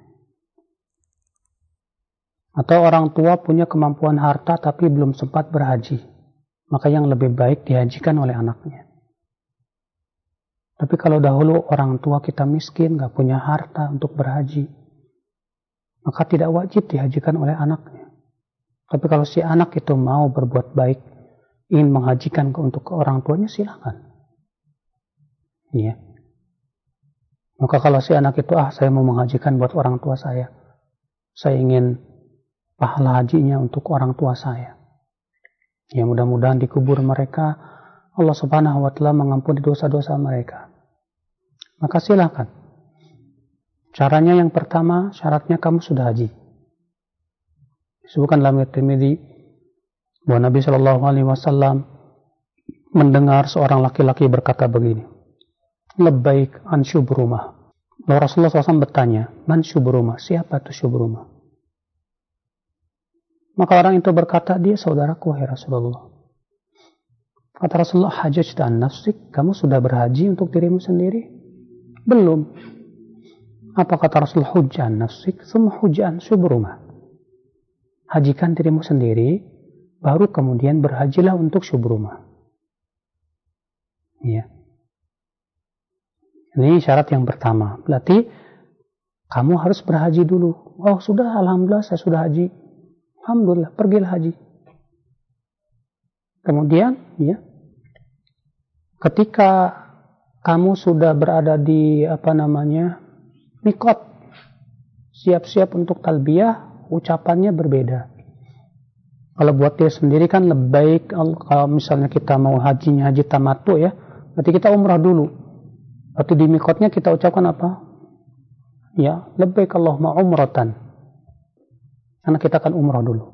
[SPEAKER 1] Atau orang tua punya kemampuan harta tapi belum sempat berhaji, maka yang lebih baik dihajikan oleh anaknya. Tapi kalau dahulu orang tua kita miskin, gak punya harta untuk berhaji, maka tidak wajib dihajikan oleh anaknya. Tapi kalau si anak itu mau berbuat baik, ingin menghajikan untuk orang tuanya, silakan. Iya. Maka kalau si anak itu, ah saya mau menghajikan buat orang tua saya, saya ingin pahala hajinya untuk orang tua saya, ya mudah-mudahan dikubur mereka, Allah subhanahu wa ta'ala mengampuni dosa-dosa mereka, maka silakan. Caranya yang pertama, syaratnya kamu sudah haji. Disebutkan dalam At-Tirmidzi bahwa Nabi shallallahu alaihi wasallam mendengar seorang laki-laki berkata begini, labbaik an syubrumah. Lalu Rasulullah shallallahu alaihi wasallam bertanya, man syubrumah, siapa itu syubrumah? Maka orang itu berkata, dia saudaraku, wahai Rasulullah. Kata Rasulullah, hajjajta an nafsik, kamu sudah berhaji untuk dirimu sendiri? Belum. Apa kata Rasulullah, hujja an nafsik, summa hujja an syubrumah. Hajikan dirimu sendiri, baru kemudian berhajilah untuk syubrumah. Ya. Ini syarat yang pertama. Berarti kamu harus berhaji dulu. Oh sudah, alhamdulillah saya sudah haji. Alhamdulillah, pergilah haji. Kemudian, ya, ketika kamu sudah berada di apa namanya mikot, siap-siap untuk talbiyah, ucapannya berbeda. Kalau buat dia sendiri kan lebih baik. Kalau misalnya kita mau hajinya haji tamattu, ya, berarti kita umrah dulu. Berarti di mikotnya kita ucapkan apa? Ya, labbaik Allahumma umratan. Karena kita akan umrah dulu.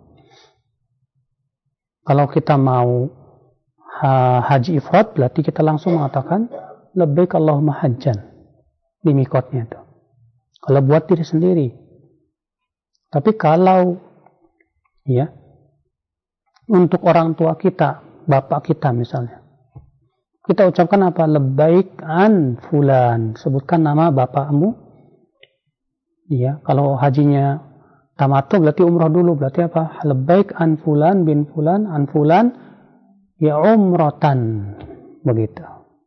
[SPEAKER 1] Kalau kita mau ha, haji ifrad, berarti kita langsung mengatakan labbaik Allahumma hajjan di mikotnya itu. Kalau buat diri sendiri. Tapi kalau ya untuk orang tua kita, bapak kita misalnya, kita ucapkan apa? Labbaik an fulan. Sebutkan nama bapakmu. Ya, kalau hajinya tamattu berarti umrah dulu, berarti apa? Labbaik an fulan bin fulan an fulan ya umratan, begitu.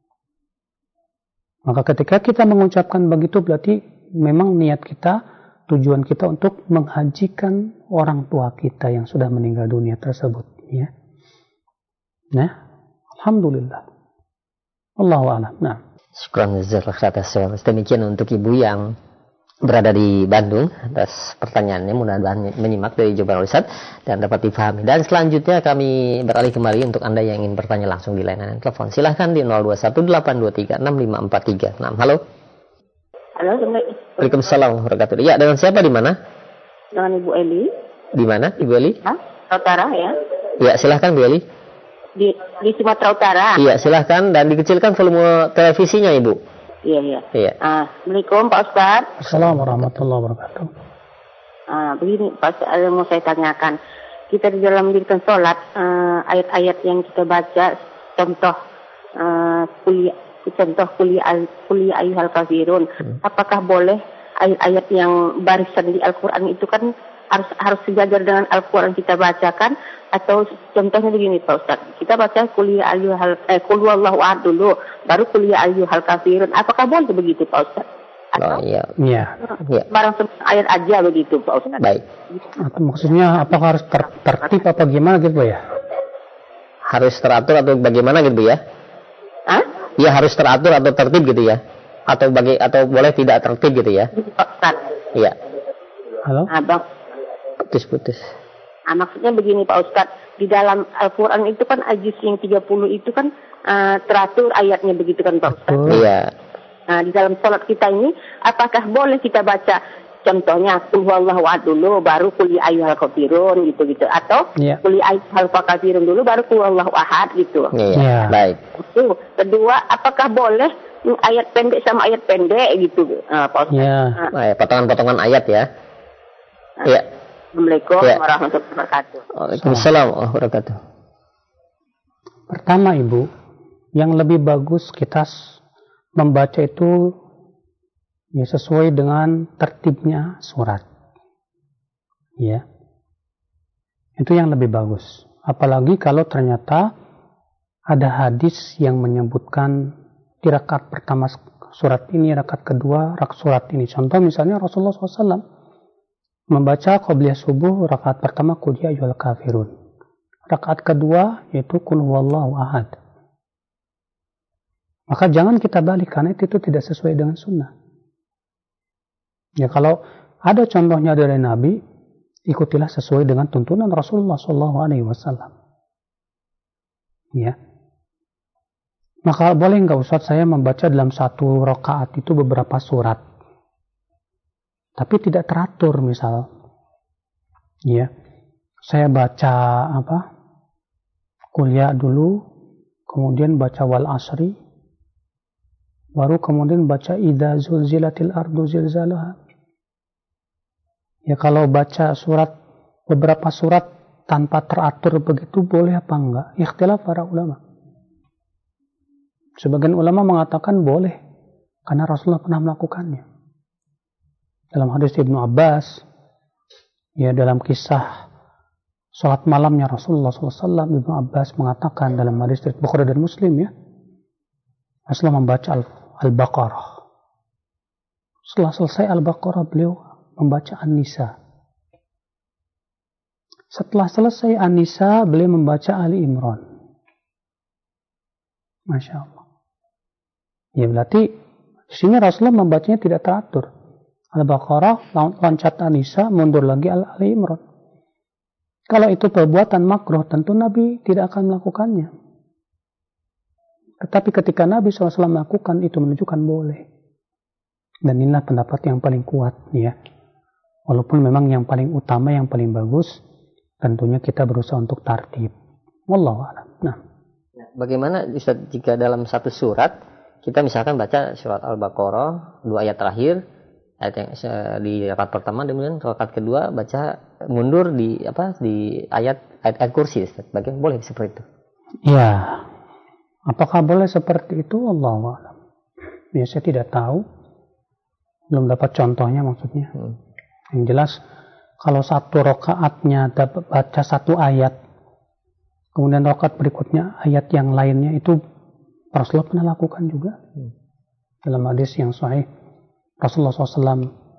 [SPEAKER 1] Maka ketika kita mengucapkan begitu, berarti memang niat kita, tujuan kita untuk menghajikan orang tua kita yang sudah meninggal dunia tersebut, ya. Nah, alhamdulillah. Allahu a'lam. Nah.
[SPEAKER 2] Syukran jazakallahu. Demikian untuk ibu yang berada di Bandung atas pertanyaannya, mudah-mudahan menyimak dari jawaban Ustaz dan dapat dipahami. Dan selanjutnya kami beralih kembali untuk Anda yang ingin bertanya langsung di layanan telepon. Silahkan di nol dua satu delapan dua tiga enam lima empat tiga enam. Halo.
[SPEAKER 5] Halo,
[SPEAKER 2] Waalaikumsalam warahmatullahi wabarakatuh. Ya, dengan siapa di mana?
[SPEAKER 5] Dengan Ibu Eli.
[SPEAKER 2] Di mana, Ibu Eli?
[SPEAKER 5] Hah? Utara ya.
[SPEAKER 2] Ya, silahkan Bu Eli.
[SPEAKER 5] Di di Sumatera Utara.
[SPEAKER 2] Iya, silahkan dan dikecilkan volume televisinya, Ibu.
[SPEAKER 5] Iya, iya.
[SPEAKER 2] Iya.
[SPEAKER 5] Ah, Assalamualaikum Pak Ustaz.
[SPEAKER 1] Assalamualaikum warahmatullahi wabarakatuh.
[SPEAKER 5] Ah, begini Pak Ustaz, ada yang mau saya tanyakan. Kita di dalam mendirikan sholat, uh, ayat-ayat yang kita baca, contoh uh, kuliah, contoh kuliah, kuliah ayyuhal kafirun. Hmm. Apakah boleh ayat-ayat yang barisan di Al-Quran itu kan harus harus sejajar dengan Al-Quran kita bacakan? Atau contohnya begini Pak Ustaz, kita baca kuliah ayyuhal eh qul huwallahu ahad dulu, baru kuliah ayyuhal kafirun. Apakah boleh begitu Pak Ustaz? Atau
[SPEAKER 2] oh, iya.
[SPEAKER 1] Iya.
[SPEAKER 2] Ya.
[SPEAKER 5] Barang ayat aja begitu Pak Ustaz.
[SPEAKER 2] Baik.
[SPEAKER 1] Atau maksudnya apakah harus ter tertib apa gimana gitu ya?
[SPEAKER 2] Harus teratur atau bagaimana gitu ya?
[SPEAKER 5] Hah?
[SPEAKER 2] Ya harus teratur atau tertib gitu ya? Atau bagi atau boleh tidak tertib gitu ya?
[SPEAKER 5] Pak Ustaz.
[SPEAKER 2] Iya.
[SPEAKER 1] Halo?
[SPEAKER 5] Abang.
[SPEAKER 2] Putus-putus.
[SPEAKER 5] Ah, maksudnya begini Pak Ustadz, di dalam Al-Quran itu kan ajis yang tiga puluh itu kan uh, teratur ayatnya begitu kan Pak Ustadz.
[SPEAKER 2] Iya.
[SPEAKER 5] Nah, di dalam sholat kita ini, apakah boleh kita baca contohnya qul huwallahu ahad dulu, baru qul ya ayyuhal kafirun gitu-gitu, atau
[SPEAKER 1] yeah.
[SPEAKER 5] qul ya ayyuhal kafirun dulu, baru qul huwallahu ahad gitu.
[SPEAKER 2] Iya.
[SPEAKER 1] Yeah.
[SPEAKER 2] Baik.
[SPEAKER 5] Itu. Kedua, apakah boleh ayat pendek sama ayat pendek gitu, uh, Pak Ustadz?
[SPEAKER 1] Yeah.
[SPEAKER 5] Nah.
[SPEAKER 2] Potongan-potongan ayat ya. Iya.
[SPEAKER 5] Nah. Assalamualaikum
[SPEAKER 2] ya.
[SPEAKER 5] warahmatullahi wabarakatuh.
[SPEAKER 2] Waalaikumsalam warahmatullahi wabarakatuh.
[SPEAKER 1] Pertama Ibu, yang lebih bagus kita membaca itu Ya, sesuai dengan tertibnya surat. Ya. Itu yang lebih bagus. Apalagi kalau ternyata ada hadis yang menyebutkan di rakaat pertama surat ini, rakaat kedua rakaat surat ini. Contoh misalnya Rasulullah shallallahu alaihi wasallam membaca qobliyah subuh rakaat pertama qul ya ayyuhal kafirun. Rakaat kedua yaitu qul huwallahu ahad. Maka jangan kita balik karena itu, itu tidak sesuai dengan sunnah. Ya, kalau ada contohnya dari Nabi, ikutilah sesuai dengan tuntunan Rasulullah shallallahu alaihi wasallam. Ya. Maka boleh nggak Ustaz saya membaca dalam satu rakaat itu beberapa surat, tapi tidak teratur misal. Ya, saya baca apa? Kuliah dulu, kemudian baca wal asri, baru kemudian baca idza zulzilatil ardu zilzalaha. Ya, kalau baca surat beberapa surat tanpa teratur begitu boleh apa enggak? Ikhtilaf para ulama. Sebagian ulama mengatakan boleh karena Rasulullah pernah melakukannya. Dalam hadis Ibnu Abbas, ya dalam kisah salat malamnya Rasulullah shallallahu alaihi wasallam, Ibnu Abbas mengatakan dalam hadis riwayat Bukhari dan Muslim, ya, Rasulullah membaca Al-Baqarah. Setelah selesai Al-Baqarah beliau membaca An-Nisa. Setelah selesai An-Nisa beliau membaca Ali Imran. Masya Allah. Ya, berarti di sini Rasulullah membacanya tidak teratur. Al-Baqarah, loncat An-Nisa, mundur lagi Ali Imran. Kalau itu perbuatan makruh, tentu Nabi tidak akan melakukannya. Tetapi ketika Nabi shallallahu alaihi wasallam melakukan, itu menunjukkan boleh. Dan inilah pendapat yang paling kuat, ya. Walaupun memang yang paling utama, yang paling bagus, tentunya kita berusaha untuk tartib. Wallahu a'lam. Nah,
[SPEAKER 2] bagaimana Ustaz jika dalam satu surat kita misalkan baca surat Al-Baqarah dua ayat terakhir, ayat yang di rakaat pertama, kemudian rakaat kedua baca mundur di apa di ayat ayat, ayat kursi, Ustaz. Bagaimana boleh seperti itu?
[SPEAKER 1] Ya, apakah boleh seperti itu? Allahu a'lam. Ya, saya tidak tahu, belum dapat contohnya maksudnya. Hmm. Yang jelas kalau satu rakaatnya dapat baca satu ayat, kemudian rakaat berikutnya ayat yang lainnya, itu Rasulullah pernah lakukan juga. Hmm. Dalam hadis yang sahih, Rasulullah shallallahu alaihi wasallam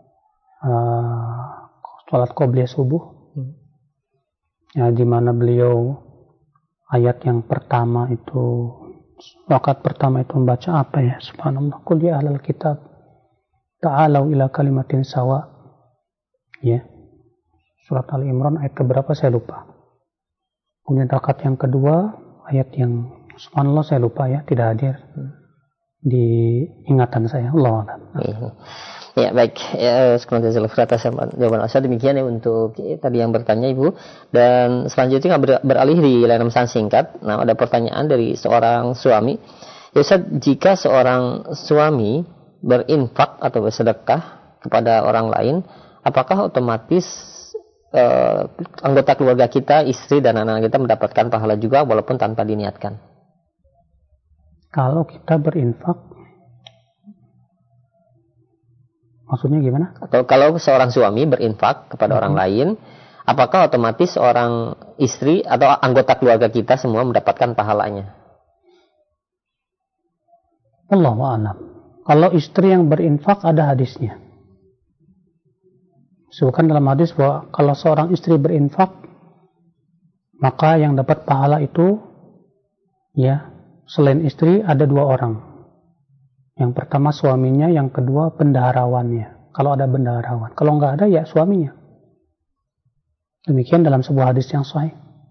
[SPEAKER 1] uh, sholat qobliyah subuh, hmm. ya, di mana beliau ayat yang pertama itu, rakaat pertama itu membaca apa ya? Subhanallah. Qul ya ahlal kitab ta'alau ila kalimatin sawa. Ya. Surat Ali Imran ayat keberapa saya lupa. Kemudian rakaat yang kedua ayat yang subhanallah saya lupa, ya, tidak hadir di ingatan saya. Allah a'lam.
[SPEAKER 2] Ya, baik. Ya, sekarang atas jawaban Ustaz. Demikian ya untuk tadi yang bertanya Ibu. Dan selanjutnya ber, beralih di layanan pesan singkat. Nah, ada pertanyaan dari seorang suami. Ya, Ustaz, jika seorang suami berinfak atau bersedekah kepada orang lain, apakah otomatis uh, anggota keluarga kita, istri dan anak-anak kita mendapatkan pahala juga walaupun tanpa diniatkan?
[SPEAKER 1] Kalau kita berinfak, maksudnya gimana?
[SPEAKER 2] Atau kalau seorang suami berinfak kepada hmm. orang lain, apakah otomatis seorang istri atau anggota keluarga kita semua mendapatkan pahalanya?
[SPEAKER 1] Allahu a'lam. Kalau istri yang berinfak ada hadisnya. Sebutkan dalam hadis bahwa kalau seorang istri berinfak, maka yang dapat pahala itu, ya, selain istri ada dua orang. Yang pertama suaminya, yang kedua bendaharawannya. Kalau ada bendaharawan. Kalau nggak ada, ya suaminya. Demikian dalam sebuah hadis yang sahih.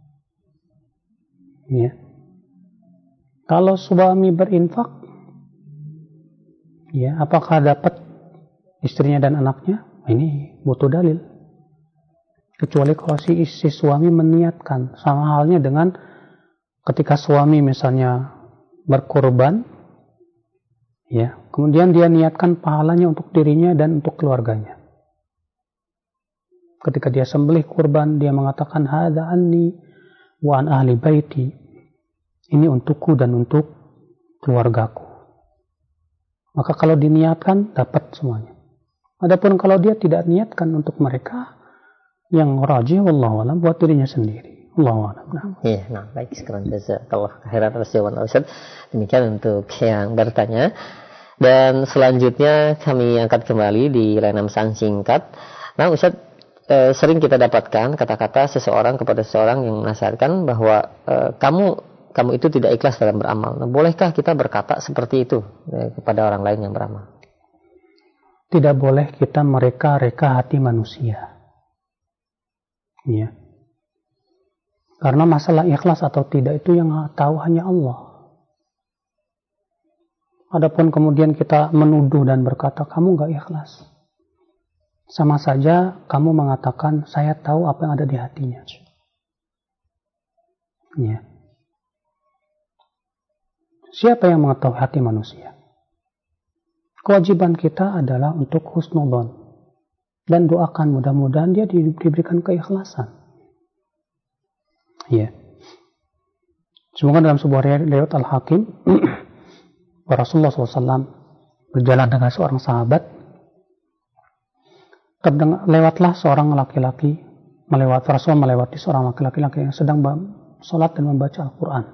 [SPEAKER 1] Ya. Kalau suami berinfak, ya, apakah dapat istrinya dan anaknya? Ini butuh dalil. Kecuali kalau si, si suami meniatkan. Sama halnya dengan ketika suami misalnya berkorban, ya, kemudian dia niatkan pahalanya untuk dirinya dan untuk keluarganya. Ketika dia sembelih kurban, dia mengatakan hadza anni wa an ahli baiti. Ini untukku dan untuk keluargaku. Maka kalau diniatkan dapat semuanya. Adapun kalau dia tidak niatkan untuk mereka, yang rajih wallahu alam buat dirinya sendiri. Wallahu alam. Nah.
[SPEAKER 2] Iya, nah baik sekarang jazakallah khairan atas jawaban Ustaz. Demikian untuk yang bertanya. Dan selanjutnya kami angkat kembali di layanan pesan singkat. Nah Ustaz, eh, sering kita dapatkan kata-kata seseorang kepada seseorang yang menasihatkan bahwa eh, kamu kamu itu tidak ikhlas dalam beramal. Nah, bolehkah kita berkata seperti itu eh, kepada orang lain yang beramal?
[SPEAKER 1] Tidak boleh kita mereka-reka hati manusia. Ya. Karena masalah ikhlas atau tidak itu yang tahu hanya Allah. Adapun kemudian kita menuduh dan berkata kamu gak ikhlas, sama saja kamu mengatakan saya tahu apa yang ada di hatinya. Ya. Siapa yang mengetahui hati manusia? Kewajiban kita adalah untuk husnudzon dan doakan mudah-mudahan dia di, diberikan keikhlasan. Ya. Semoga dalam sebuah riwayat Al-Hakim, Rasulullah shallallahu alaihi wasallam berjalan dengan seorang sahabat. Terdengar, lewatlah seorang laki-laki melewati Rasul melewati seorang laki-laki yang sedang sholat dan membaca Al-Quran.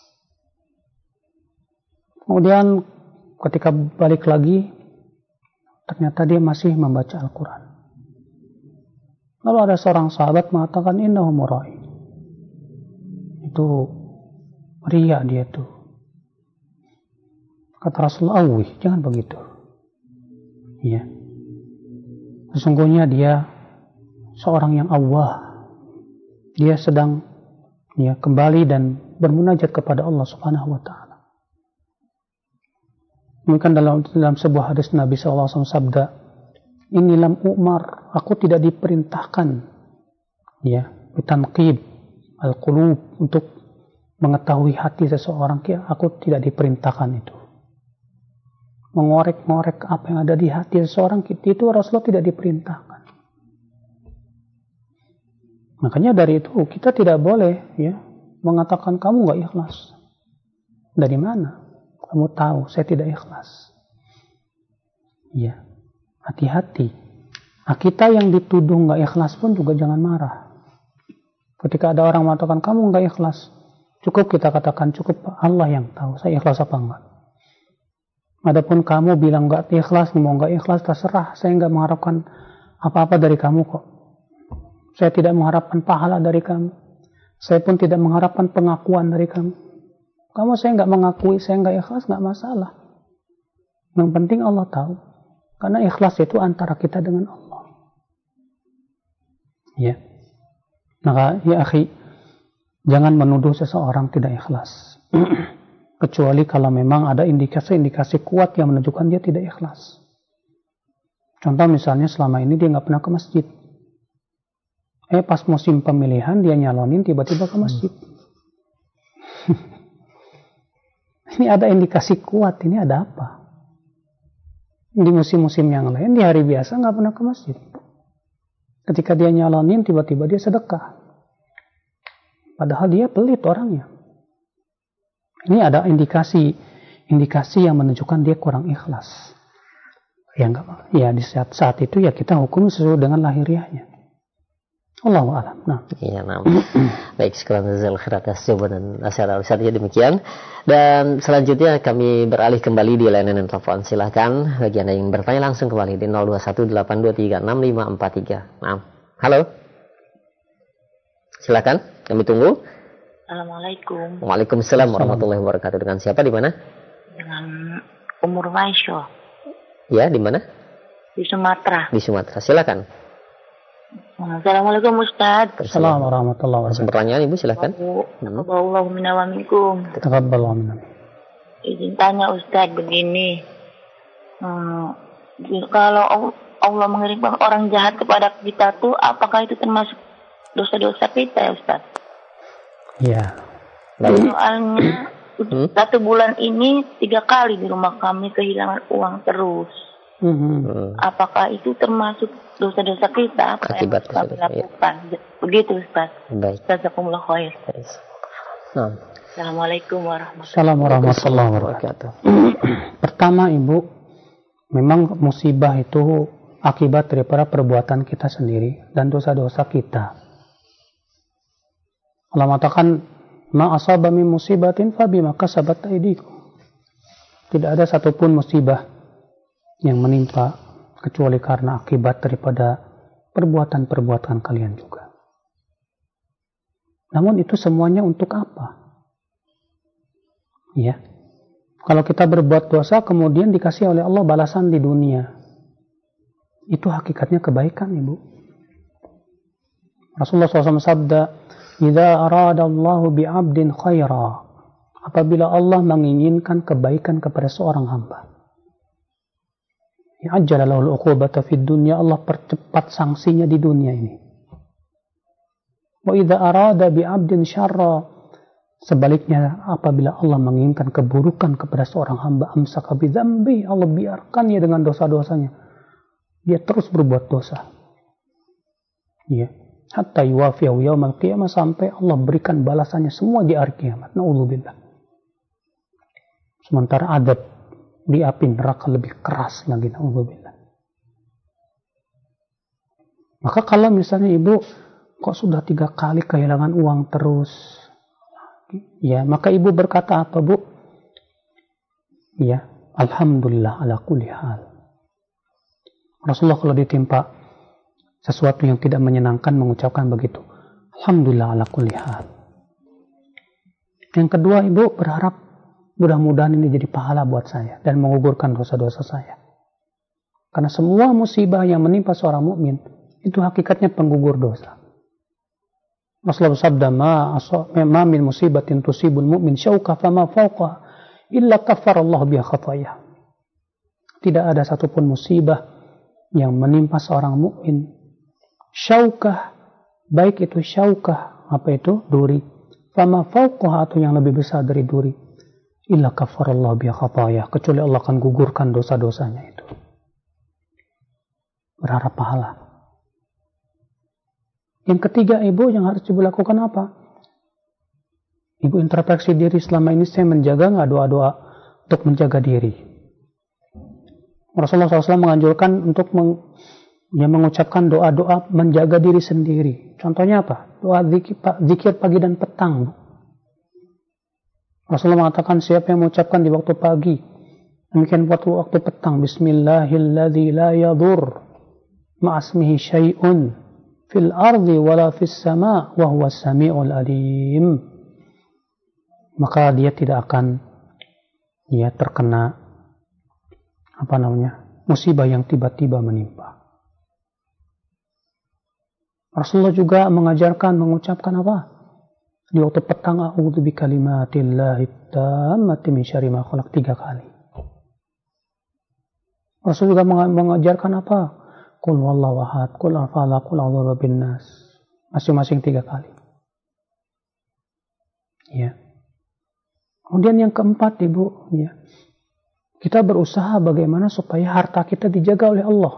[SPEAKER 1] Kemudian ketika balik lagi, ternyata dia masih membaca Al-Quran. Lalu ada seorang sahabat mengatakan, innahu mura'i. Itu riya dia itu. Kata Rasulullah, awih, jangan begitu. Ya. Sesungguhnya dia seorang yang awah. Dia sedang ya, kembali dan bermunajat kepada Allah Subhanahu wa Ta'ala. Mungkin dalam, dalam sebuah hadis Nabi shallallahu alaihi wasallam sabda, ini lam umar, aku tidak diperintahkan ya, bitanqib al-qulub, untuk mengetahui hati seseorang, ya, aku tidak diperintahkan itu. Mengorek-ngorek apa yang ada di hati seseorang, itu Rasulullah tidak diperintahkan. Makanya dari itu kita tidak boleh ya mengatakan kamu gak ikhlas. Dari mana? Kamu tahu saya tidak ikhlas. Ya, hati-hati. Nah, kita yang dituduh gak ikhlas pun juga jangan marah. Ketika ada orang mengatakan kamu gak ikhlas, cukup kita katakan cukup Allah yang tahu saya ikhlas apa enggak. Adapun kamu bilang gak ikhlas, mau gak ikhlas, terserah. Saya gak mengharapkan apa-apa dari kamu kok. Saya tidak mengharapkan pahala dari kamu. Saya pun tidak mengharapkan pengakuan dari kamu. Kamu saya nggak mengakui, saya nggak ikhlas, nggak masalah. Yang penting Allah tahu. Karena ikhlas itu antara kita dengan Allah. Ya. Maka ya akhi, jangan menuduh seseorang tidak ikhlas. Kecuali kalau memang ada indikasi-indikasi kuat yang menunjukkan dia tidak ikhlas. Contoh misalnya selama ini dia nggak pernah ke masjid. Eh pas musim pemilihan dia nyalonin tiba-tiba ke masjid. Ini ada indikasi kuat, ini ada apa? Di musim-musim yang lain, di hari biasa nggak pernah ke masjid. Ketika dia nyalonin, tiba-tiba dia sedekah. Padahal dia pelit orangnya. Ini ada indikasi, indikasi yang menunjukkan dia kurang ikhlas. Ya, enggak, ya di saat, saat itu ya kita hukum sesuai dengan lahiriahnya. Allahu a'lam. Nah.
[SPEAKER 2] Iya, nah. Baik, sekarang jazal khairat atas jawaban dan nasihat Ustaz demikian. Dan selanjutnya kami beralih kembali di layanan telepon. Silakan bagi Anda yang bertanya langsung kembali di nol dua satu delapan dua tiga enam lima empat tiga. Nah. Halo. Silakan, kami tunggu.
[SPEAKER 5] Assalamualaikum.
[SPEAKER 2] Waalaikumsalam warahmatullahi wabarakatuh. Dengan siapa di mana?
[SPEAKER 5] Dengan Umur Maisho.
[SPEAKER 2] Ya, di mana?
[SPEAKER 5] Di Sumatera.
[SPEAKER 2] Di Sumatera. Silakan.
[SPEAKER 5] Assalamualaikum Ustaz.
[SPEAKER 1] Assalamualaikum warahmatullahi wabarakatuh.
[SPEAKER 2] Pertanyaan Ibu silakan.
[SPEAKER 5] Taqabbalallahu minna wa minkum.
[SPEAKER 1] Taqabbalallahu minna.
[SPEAKER 5] Izin tanya Ustaz begini. Hmm, kalau Allah mengirimkan orang jahat kepada kita tuh, apakah itu termasuk dosa-dosa kita ya Ustaz?
[SPEAKER 2] Iya.
[SPEAKER 5] Soalnya hmm? satu bulan ini tiga kali di rumah kami kehilangan uang terus. Hmm. Apakah itu termasuk dosa-dosa kita? Apa
[SPEAKER 2] akibat
[SPEAKER 5] yang kami lakukan? Ya. Begitu Ustaz.
[SPEAKER 2] Baik.
[SPEAKER 5] Jazakumullah khair.
[SPEAKER 2] Nah.
[SPEAKER 5] Assalamualaikum warahmatullahi
[SPEAKER 1] wabarakatuh. Pertama Ibu, memang musibah itu akibat daripada perbuatan kita sendiri dan dosa-dosa kita. Allah mengatakan, ma asaba min musibatin fabima kasabat aydikum. Tidak ada satupun musibah yang menimpa kecuali karena akibat daripada perbuatan-perbuatan kalian juga. Namun itu semuanya untuk apa? Ya. Kalau kita berbuat dosa kemudian dikasih oleh Allah balasan di dunia, itu hakikatnya kebaikan, Ibu. Rasulullah shallallahu alaihi wasallam sabda, "Idza arada Allahu bi'abdin khaira." Apabila Allah menginginkan kebaikan kepada seorang hamba, ya'ajjala lahul 'uqubata fid dunya, Allah percepat sanksinya di dunia ini. Wa idza arada bi'abdin syarra, sebaliknya apabila Allah menginginkan keburukan kepada seorang hamba, amsaka bi dzambi, Allah biarkannya dengan dosa-dosanya. Dia terus berbuat dosa. Ya, hatta yuwafiyahu yaumal qiyamah, sampai Allah berikan balasannya semua di hari kiamat. Na'udzubillah. Sementara adab di api neraka lebih keras lagi. Na'udzubillah. Maka kalau misalnya ibu kok sudah tiga kali kehilangan uang terus, ya, maka ibu berkata apa, Bu? Ya, alhamdulillah ala kulli hal. Rasulullah kalau ditimpa sesuatu yang tidak menyenangkan mengucapkan begitu, alhamdulillah ala kulli hal. Yang kedua, ibu berharap mudah-mudahan ini jadi pahala buat saya dan menggugurkan dosa-dosa saya. Karena semua musibah yang menimpa seorang mukmin itu hakikatnya penggugur dosa. Rasulullah bersabda, ma min musibatin tusibul mu'min syauka fama fawqa illa kafarallahu biha khatayah. Tidak ada satupun musibah yang menimpa seorang mukmin, syaukah, baik itu syaukah, apa itu? Duri. Fama fawqa, atau yang lebih besar dari duri, illa kafarallahu biha khatayah, kecuali Allah akan gugurkan dosa-dosanya itu. Berharap pahala. Yang ketiga, ibu, yang harus ibu lakukan apa? Ibu introspeksi diri, selama ini saya menjaga nggak doa-doa untuk menjaga diri? Rasulullah shallallahu alaihi wasallam menganjurkan untuk meng, ya, mengucapkan doa-doa menjaga diri sendiri. Contohnya apa? Doa zikir, zikir pagi dan petang. Rasulullah mengatakan, siapa yang mengucapkan di waktu pagi, demikian waktu waktu petang, Bismillahilladzi la yadur ma'asmihi syai'un fil ardi wala fis sama' wa huwas sami'ul alim. Maka dia tidak akan ya terkena apa namanya musibah yang tiba-tiba menimpa. Rasulullah juga mengajarkan mengucapkan apa? Di waktu petang, a'udzu bikalimatillahi tammati min syarri ma khalaq, tiga kali. Rasul juga mengajarkan apa? Qul huwallahu ahad, qul al-falaq, qul a'udzu birabbin nas. Masing-masing tiga kali. Ya. Kemudian yang keempat, Ibu, ya. Kita berusaha bagaimana supaya harta kita dijaga oleh Allah.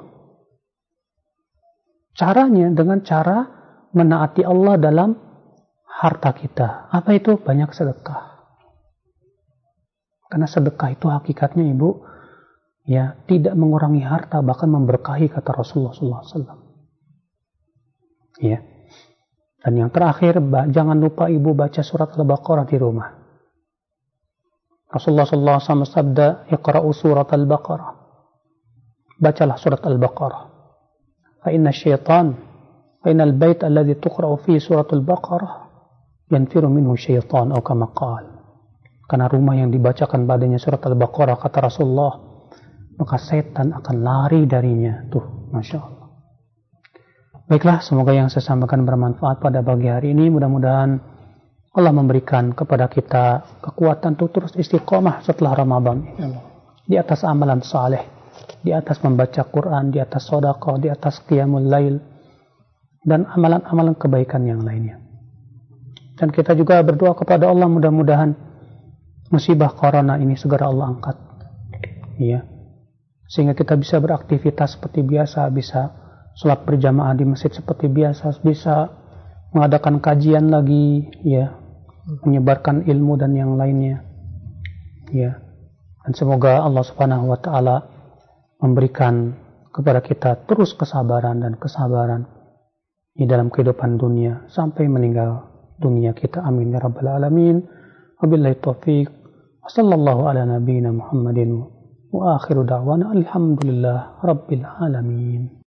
[SPEAKER 1] Caranya dengan cara menaati Allah dalam harta kita. Apa itu? Banyak sedekah. Karena sedekah itu hakikatnya, Ibu, ya, tidak mengurangi harta, bahkan memberkahi, kata Rasulullah shallallahu alaihi wasallam. Ya. Dan yang terakhir, jangan lupa Ibu baca surat Al-Baqarah di rumah. Rasulullah shallallahu alaihi wasallam sabda, "Iqra'u surat Al-Baqarah." Bacalah surat Al-Baqarah. Fa inna syaitan, fa innal bait alladhi tuqra'u fi surat Al-Baqarah yanfiru minhu syaitan, atau kama qala. Karena rumah yang dibacakan padanya surat Al-Baqarah, kata Rasulullah, maka setan akan lari darinya. Tuh, Masya Allah. Baiklah, semoga yang saya sampaikan bermanfaat pada pagi hari ini. Mudah-mudahan Allah memberikan kepada kita kekuatan untuk terus istiqomah setelah Ramadan. Di atas amalan saleh, di atas membaca Quran, di atas sedekah, di atas qiyamul lail, dan amalan-amalan kebaikan yang lainnya. Dan kita juga berdoa kepada Allah, mudah-mudahan musibah corona ini segera Allah angkat. Ya. Sehingga kita bisa beraktivitas seperti biasa, bisa sholat berjamaah di masjid seperti biasa, bisa mengadakan kajian lagi, ya, menyebarkan ilmu dan yang lainnya, ya. Dan semoga Allah Subhanahu wa taala memberikan kepada kita terus kesabaran dan kesabaran di dalam kehidupan dunia sampai meninggal dunia kita. Amin ya rabbal alamin. Wabillahi taufiq. Wassallallahu ala nabiyyina Muhammadin wa akhiru da'wana alhamdulillah rabbil alamin.